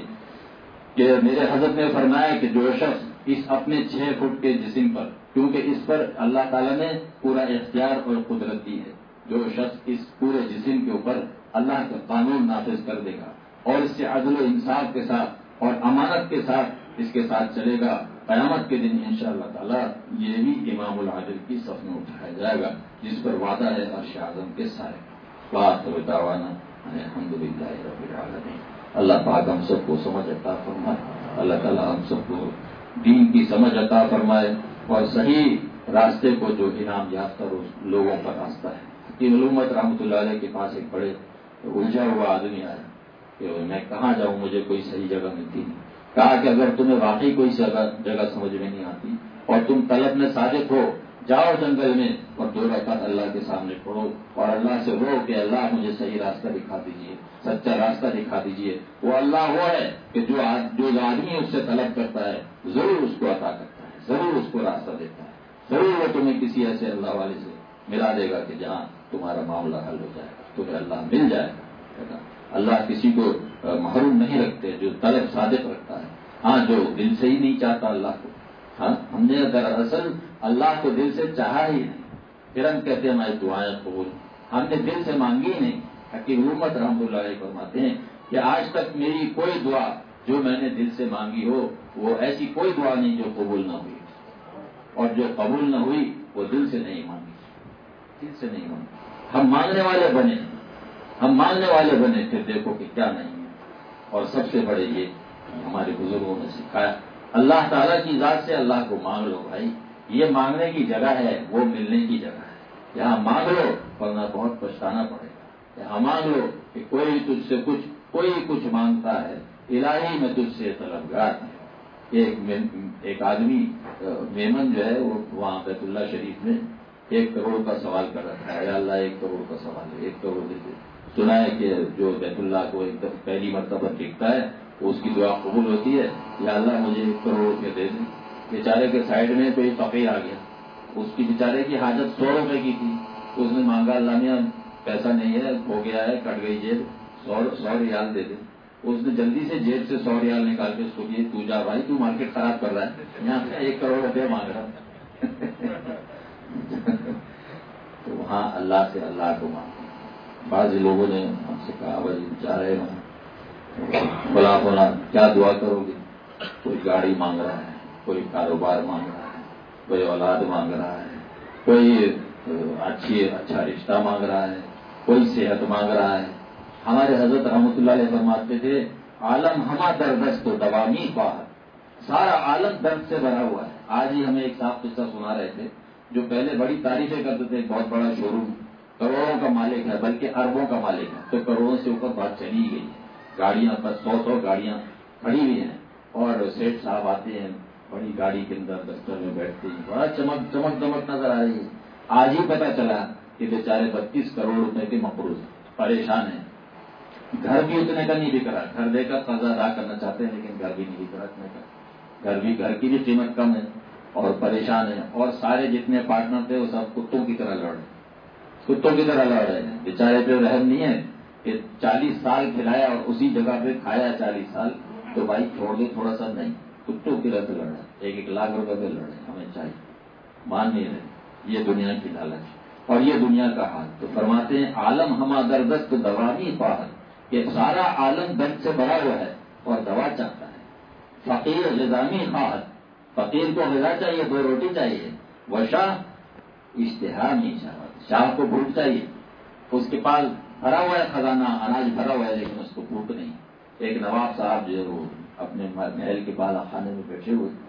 B: کہ میرے حضرت نے فرمایا کہ جو شخص اس اپنے چھ فٹ کے جسم پر، کیونکہ اس پر اللہ تعالیٰ نے پورا اختیار اور قدرت دی ہے، جو شخص اس پورے جسم کے اوپر اللہ کا قانون نافذ کر دے گا اور اس سے عدل و انصاف کے ساتھ اور امانت کے ساتھ اس کے ساتھ چلے گا، قیامت کے دن انشاءاللہ تعالی یہ بھی امام العادل کی صف میں اٹھایا جائے گا جس پر وعدہ ہے عرش اعظم کے سائے. وآخر دعوانا الحمدللہ رب العالمین. اللہ پاک ہم سب کو سمجھ عطا فرمائے، اللہ تعالی ہم سب کو دین کی سمجھ عطا فرمائے اور صحیح راستے کو جو انعام یافتہ لوگوں کا راستہ ہے. کہ علومت رحمۃ اللہ علیہ کے پاس ایک بڑے الجھا ہوا آدمی آیا کہ میں کہاں جاؤں، مجھے کوئی صحیح جگہ ملتی نہیں. کہا کہ اگر تمہیں واقعی کوئی جگہ سمجھ میں نہیں آتی اور تم طلب میں صادق ہو، جاؤ جنگل میں اور دو رکعت اللہ کے سامنے پڑھو اور اللہ سے رو کہ اللہ مجھے صحیح راستہ دکھا دیجیے، سچا راستہ دکھا دیجیے. وہ اللہ وہ ہے کہ جو جو آدمی اس سے طلب کرتا ہے ضرور اس کو عطا کرتا ہے، ضرور اس کو راستہ دیتا ہے، ضرور وہ تمہیں کسی ایسے اللہ والے سے ملا دے گا کہ جہاں تمہارا معاملہ حل ہو جائے گا، تمہیں اللہ مل جائے گا. اللہ کسی کو محروم نہیں رکھتے جو طلب صادق رکھتا ہے. ہاں جو دل سے ہی نہیں چاہتا اللہ کو، ہاں ہم نے دراصل اللہ کو دل سے چاہا ہی نہیں، پھر ہم کہتے ہیں ہماری دعائیں قبول، ہم نے دل سے مانگی ہی نہیں. حکیم امت رحمۃ اللہ علیہ فرماتے ہیں کہ آج تک میری کوئی دعا جو میں نے دل سے مانگی ہو وہ ایسی کوئی دعا نہیں جو قبول نہ ہوئی، اور جو قبول نہ ہوئی وہ دل سے نہیں مانگی، دل سے نہیں مانگی. ہم مانگنے والے بنے، ہم مانگنے والے بنے پھر دیکھو کہ کیا نہیں ہے. اور سب سے بڑے یہ ہمارے بزرگوں نے سکھایا اللہ تعالیٰ کی ذات سے اللہ کو مانگ لو بھائی. یہ مانگنے کی جگہ ہے، وہ ملنے کی جگہ ہے. یہاں مانگ لو ورنہ بہت پچھتانا پڑے گا. یہاں مانگ لو کہ کوئی تجھ سے کچھ کوئی کچھ مانگتا ہے، الہی میں تجھ سے طلبگار ہے. ایک ایک آدمی میمن جو ہے وہ وہاں بیت اللہ شریف میں ایک کروڑ کا سوال کر رکھا ہے. اللہ ایک کروڑ کا سوال ہے، ایک کروڑ دے دے. سنا ہے کہ جو بیت اللہ کو ایک دفعہ پہلی مرتبہ ٹکتا ہے اس کی دعا قبول ہوتی ہے، یا اللہ مجھے ایک کروڑ روپے دے دیں. بیچارے کے سائڈ میں کوئی فقیر آ گیا، اس کی بیچارے کی حاجت سو روپے کی تھی. اس نے مانگا اللہ میاں پیسہ نہیں ہے، ہو گیا ہے، کٹ گئی جیب، سو سو ریال دے دے. اس نے جلدی سے جیب سے سو ریال نکال کے اس کو دیے. تو جا بھائی، تو مارکیٹ خراب کر رہا ہے، یہاں سے ایک کروڑ روپے مانگ رہا تو وہاں اللہ سے اللہ کو مانگتے. بعض لوگوں نے ہم سے کہا بھائی جا رہے ہوں بلا بولا کیا دعا کرو گے؟ کوئی گاڑی مانگ رہا ہے، کوئی کاروبار مانگ رہا ہے، کوئی اولاد مانگ رہا ہے، کوئی اچھی اچھا رشتہ مانگ رہا ہے، کوئی صحت مانگ رہا ہے. ہمارے حضرت رحمۃ اللہ علیہ فرماتے تھے عالم ہما دردست و دوامی باہر، سارا عالم درد سے بھرا ہوا ہے. آج ہی ہمیں ایک صاحب قصہ سنا رہے تھے جو پہلے بڑی تعریفیں کرتے تھے، بہت بڑا شو روم، کروڑوں کا مالک ہے، بلکہ اربوں کا مالک ہے. تو کروڑوں سے اوپر بات چلی گئی، گاڑیاں بس سو سو گاڑیاں کھڑی ہوئی ہیں اور سیٹ صاحب آتے ہیں بڑی گاڑی کے اندر دفتر میں بیٹھتے ہیں، بڑا چمک چمک دمک نظر آ رہی ہے. آج ہی پتا چلا کہ بیچارے بتیس کروڑ روپے کے مقروض پریشان ہیں. گھر بھی اتنے کا نہیں بک رہا، گھر دے کر قرض ادا کرنا چاہتے ہیں لیکن گھر بھی نہیں بک رہا اتنے کا. گھر بھی گھر کی بھی قیمت کم ہے اور پریشان ہے، اور سارے جتنے پارٹنر تھے وہ سب کتوں کی طرح لڑ رہے کتوں کی طرح لڑ رہے ہیں. بیچارے پہ رحم نہیں ہے کہ چالیس سال کھلایا اور اسی جگہ پہ کھایا چالیس سال، تو بھائی چھوڑ دے تھوڑا سا. نہیں، کتوں کی طرح سے لڑ رہے ہیں، ایک ایک لاکھ روپے پہ لڑ رہے ہیں. ہمیں چاہیے مان نہیں رہے. یہ دنیا کی لالچ اور یہ دنیا کا حال. تو فرماتے ہیں عالم ہما دردست دوامی باہر، کہ سارا عالم درد سے بھرا ہوا ہے اور دوا چاہتا ہے. فقیر غذامی خواہد، فقیر کو غذا چاہیے، دو روٹی چاہیے. وہ شاہ اشتہا نہیں شاہ، شاہ کو بھوک چاہیے. اس کے پاس بھرا ہوا ہے خزانہ، اناج بھرا ہوا ہے لیکن اس کو بھوک نہیں. ایک نواب صاحب جو ہے وہ اپنے محل کے بالا خانے میں بیٹھے ہوئے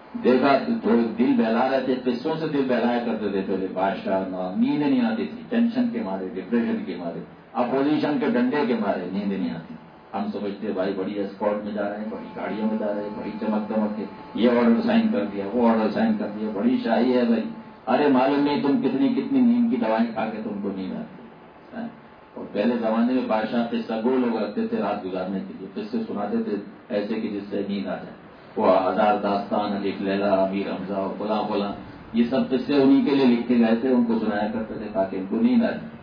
B: دیکھا تو تھوڑے دل بہلا رہے تھے، قصوں سے دل بہلایا کرتے تھے پہلے بادشاہ، نیند نہیں آتی تھی، ٹینشن کے مارے، ڈپریشن کے مارے، اپوزیشن کے ڈنڈے کے مارے نیند نہیں آتی. ہم سمجھتے بھائی بڑی اسکارٹ میں جا رہے ہیں، بڑی گاڑیوں میں جا رہے ہیں، بڑی چمک دمک ہے، یہ آرڈر سائن کر دیا، وہ آرڈر سائن کر دیا، بڑی شاہی ہے بھائی. ارے معلوم نہیں تم کتنی کتنی نیند کی دوائیں کھا کے تم کو نیند آتی ہے. اور پہلے زمانے میں بادشاہ قصہ گو لوگ رکھتے تھے رات گزارنے کے لیے، قصے سناتے تھے ایسے کہ جس سے نیند آ جائے. وہ ہزار داستان، علیف لیلا، امیر حمزہ اور فلاں فلاں، یہ سب قصے انہیں کے لیے لکھے گئے تھے، ان کو سنایا کرتے تھے تاکہ ان کو نیند آ جائے.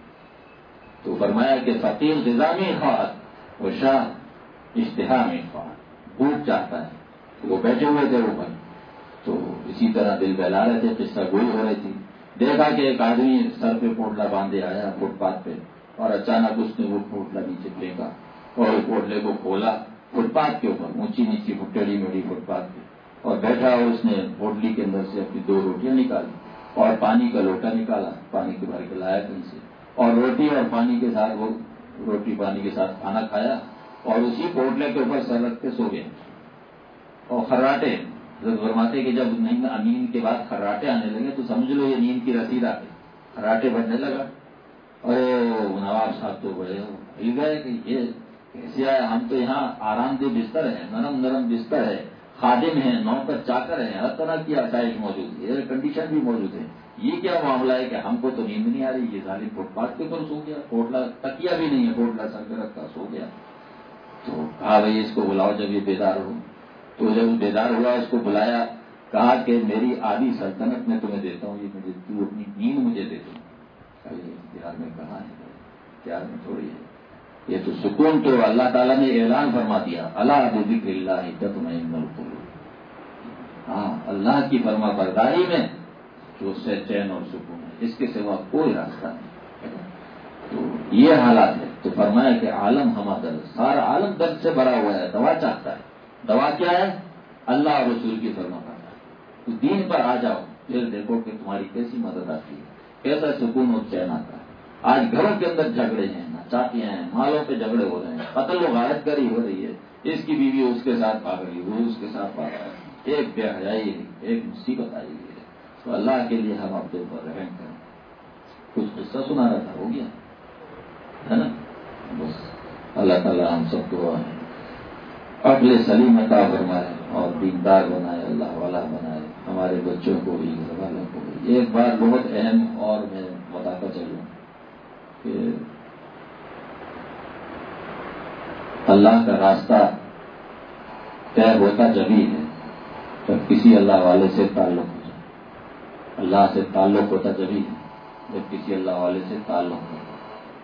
B: تو فرمایا کہ فقیر غذا میں خواہد وہ شاہ اشتہا میں خواہد، بھوک چاہتا ہے. تو وہ بیٹھے ہوئے تھے اوپر، تو اسی طرح دل بہلا رہے تھے، قصہ گوئی ہو رہی تھی. دیکھا کہ ایک آدمی سر پہ پوٹلا باندھے آیا فٹ پاتھ پہ، اور اچانک اس نے وہ پوٹلا نیچے پھینکا اور پوٹلے کو کھولا فٹ پاتھ کے اوپر، اونچی نیچی ٹیڑھی میڑھی فٹ پاتھ پہ، اور بیٹھا اور اس نے پوٹلی کے اندر سے اپنی دو روٹیاں نکالی اور پانی کا لوٹا نکالا، پانی کے بھر کے لایا کہیں سے، اور روٹی اور پانی کے ساتھ وہ روٹی پانی کے ساتھ کھانا کھایا، اور اسی پوٹلے کے اوپر سر رکھ کے سو گیا. اور خراٹے فرماتے کہ جب نیند کے بعد خراٹے آنے لگے تو سمجھ لو یہ نیند کی رسید آ گئی، خراٹے بننے لگا. ارے نواب صاحب تو بڑے ہل گئے کہ یہ کیسے آیا، ہم تو یہاں آرام دہ بستر ہے، نرم نرم بستر ہے، خادم ہے، نوکر چاکر ہے، ہر طرح کی آسائش موجود ہے، ایئر کنڈیشن بھی موجود ہے، یہ کیا معاملہ ہے کہ ہم کو تو نیند نہیں آ رہی، یہ ظالم فٹ پاتھ کے اوپر سو گیا، پوٹلا تکیا بھی نہیں ہے، پوٹلا سر پہ رکھا سو گیا. تو کہا بھائی اس کو بلاؤ جب یہ بیدار ہو. تو جب بیدار ہوا اس کو بلایا، کہا کہ میری آدھی سلطنت میں تمہیں دیتا ہوں، یہ مجھے تو اپنی نیند مجھے دے دوں. اختیار میں کہاں ہے، اختیار میں تھوڑی ہے. یہ تو سکون تو اللہ تعالیٰ نے اعلان فرما دیا، اللہ بذکر اللہ تطمئن القلوب. ہاں اللہ کی فرما برداری میں جو سے چین اور سکون ہے، اس کے سوا کوئی راستہ نہیں. تو یہ حالات ہے. تو فرمایا کہ عالم ہما درد، سارا عالم درد سے بھرا ہوا ہے، دوا چاہتا ہے. دوا کیا ہے؟ اللہ اور رسول کی فرما برداری. تو دین پر آ جاؤ، پھر دیکھو کہ تمہاری کیسی مدد آتی ہے، کیسا سکون اور چین آتا ہے. آج گھروں کے اندر جھگڑے ہیں، ناچاکیاں ہیں، مالوں پہ جھگڑے ہو رہے ہیں، قتل و غارت گری ہو رہی ہے، اس کی بیوی اس کے ساتھ بھاگ رہی ہے، وہ اس کے ساتھ بھاگ رہا ہے، ایک بے حیائی ہے، ایک مصیبت آئی ہوئی ہے. تو اللہ کے لیے ہم اپنے اوپر رحم کریں. کچھ قصہ سنا رہا تھا، ہو گیا ہے نا. بس اللہ تعالیٰ ہم سب کو عقل سلیم عطا فرمائے اور دیندار بنائے، اللہ والا بنائے، ہمارے بچوں کو بھی، گھر والوں کو بھی. ایک بات بہت اہم اور میں بتاتا چلوں کہ اللہ کا راستہ طے ہوتا جبھی ہے جب کسی اللہ والے سے تعلق ہو جائے. اللہ سے تعلق ہوتا جبھی ہے جب کسی اللہ والے سے تعلق ہو جائے.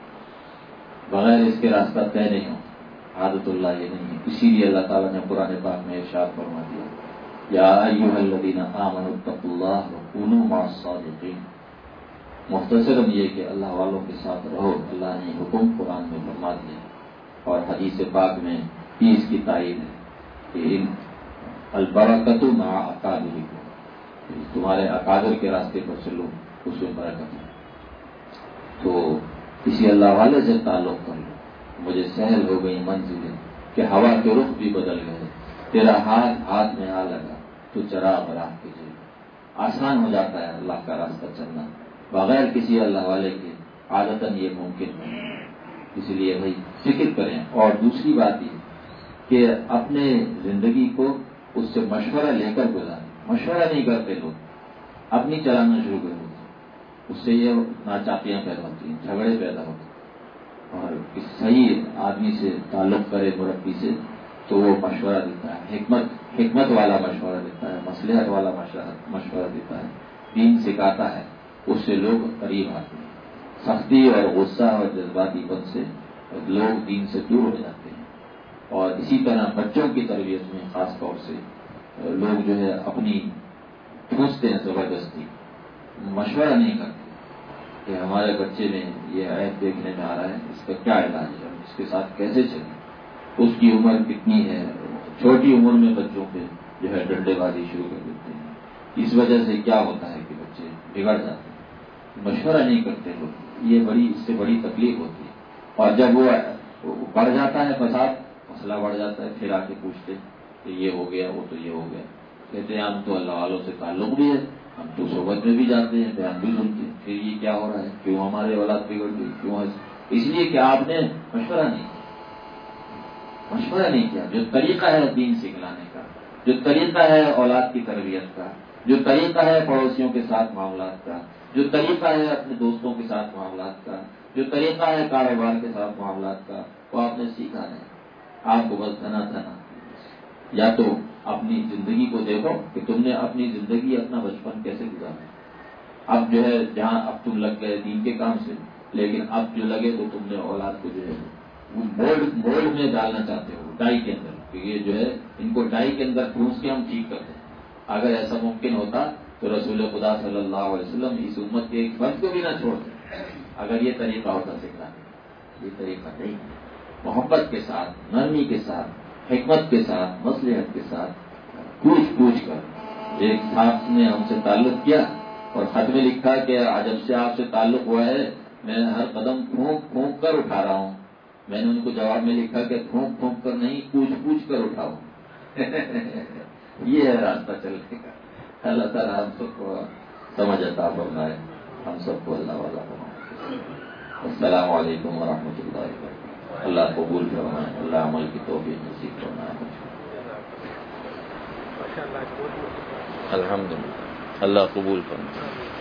B: بغیر اس کے راستہ طے نہیں ہو. عادت اللہ یہ نہیں ہے. اسی لیے اللہ تعالیٰ نے قرآن پاک میں ارشاد فرما دیا، یا ایھا الذین آمنوا اتقوا اللہ وکونوا مع الصادقین. مختصراً یہ کہ اللہ والوں کے ساتھ رہو. اللہ نے حکم قرآن میں فرما دیا اور حدیث پاک میں بھی اس کی تائید ہے کہ ان البرکۃ مع اکابرکم، تمہارے اکابر کے راستے پر چلو، اس میں برکت ہے. تو کسی اللہ والے سے تعلق کر لو. مجھے سہل ہو گئی منزلیں کہ ہوا کے رخ بھی بدل گئے، تیرا ہاتھ ہاتھ میں آ لگا تو چراغ راہ کے جلے. آسان ہو جاتا ہے اللہ کا راستہ چلنا بغیر کسی اللہ والے کے. عادتاً یہ ممکن نہیں ہے. اس لیے بھائی فکر کریں. اور دوسری بات یہ کہ اپنے زندگی کو اس سے مشورہ لے کر گزاریں. مشورہ نہیں کرتے لوگ، اپنی چلانا شروع کر دیتے. اس سے یہ ناچاکیاں پیدا ہوتی ہیں، جھگڑے پیدا ہوتے ہیں. اور اس صحیح آدمی سے تعلق کرے، مربی سے، تو وہ مشورہ دیتا ہے، حکمت حکمت والا مشورہ دیتا ہے، مصلحت والا مشورہ دیتا ہے، دین سکھاتا ہے. اس سے لوگ قریب آتے ہیں. سختی اور غصہ اور جذباتی پن سے لوگ دین سے دور ہو جاتے ہیں. اور اسی طرح بچوں کی تربیت میں خاص طور سے لوگ جو ہے اپنی ٹھوستے ہیں، زبردستی مشورہ نہیں کرتے کہ ہمارے بچے میں یہ عیب دیکھنے میں آ رہا ہے، اس کا کیا علاج ہے، اس کے ساتھ کیسے چلیں، اس کی عمر کتنی ہے. چھوٹی عمر میں بچوں پہ جو ہے ڈنڈے بازی شروع کر دیتے ہیں. اس وجہ سے کیا ہوتا ہے کہ بچے بگڑ جاتے ہیں. مشورہ نہیں کرتے لوگ. یہ بڑی اس سے بڑی تکلیف ہوتی ہے. اور جب وہ بڑھ جاتا ہے فساد، مسئلہ بڑھ جاتا ہے، پھر آ کے پوچھتے کہ یہ ہو گیا، وہ تو یہ ہو گیا. کہتے ہیں ہم تو اللہ والوں سے تعلق بھی ہے، ہم تو صحبت میں بھی جاتے ہیں، بیان بھی سنتے ہیں، پھر یہ کیا ہو رہا ہے؟ کیوں ہمارے اولاد بگڑ گئی؟ کیوں؟ اس لیے کہ آپ نے مشورہ نہیں کیا، مشورہ نہیں کیا۔ جو طریقہ ہے دین سکھلانے کا، جو طریقہ ہے اولاد کی تربیت کا، جو طریقہ ہے پڑوسیوں کے ساتھ معاملات کا، جو طریقہ ہے اپنے دوستوں کے ساتھ معاملات کا، جو طریقہ ہے کاروبار کے ساتھ معاملات کا، وہ آپ نے سیکھا نہیں۔ آپ کو بس دھنا دھنا، یا تو اپنی زندگی کو دیکھو کہ تم نے اپنی زندگی اپنا بچپن کیسے گزارا۔ اب جو ہے جہاں اب تم لگ گئے دین کے کام سے، لیکن اب جو لگے تو تم نے اولاد کو جو ہے وہ مولڈ مولڈ میں ڈالنا چاہتے ہو، ڈائی کے اندر، کہ یہ جو ہے ان کو ڈائی کے اندر ٹھونس کے ہم ٹھیک کرتے ہیں۔ اگر ایسا ممکن ہوتا تو رسول خدا صلی اللہ علیہ وسلم اس امت کے ایک فرد کو بھی نہ چھوڑتے، اگر یہ طریقہ ہوتا سکھانے۔ یہ طریقہ نہیں، محبت کے ساتھ، نرمی کے ساتھ، حکمت کے ساتھ، مصلحت کے ساتھ، پوچھ پوچھ کر۔ ایک صاحب نے ہم سے تعلق کیا اور خط میں لکھا کہ جب سے آپ سے تعلق ہوا ہے میں ہر قدم پھونک پھونک کر اٹھا رہا ہوں۔ میں نے ان کو جواب میں لکھا کہ پھونک پھونک کر نہیں، پوچھ پوچھ کر اٹھاؤ۔ یہ ہے راستہ چلنے کا۔ اللہ تعالیٰ ہم سب کو سمجھ عطا فرمائے، ہم سب کو اللہ والا فرمائے۔ السلام علیکم ورحمۃ اللہ وبرکاتہ۔ اللہ قبول فرمائے، اللہ عمل کی توفیق نصیب فرمائے۔ الحمدللہ، اللہ قبول فرمائے۔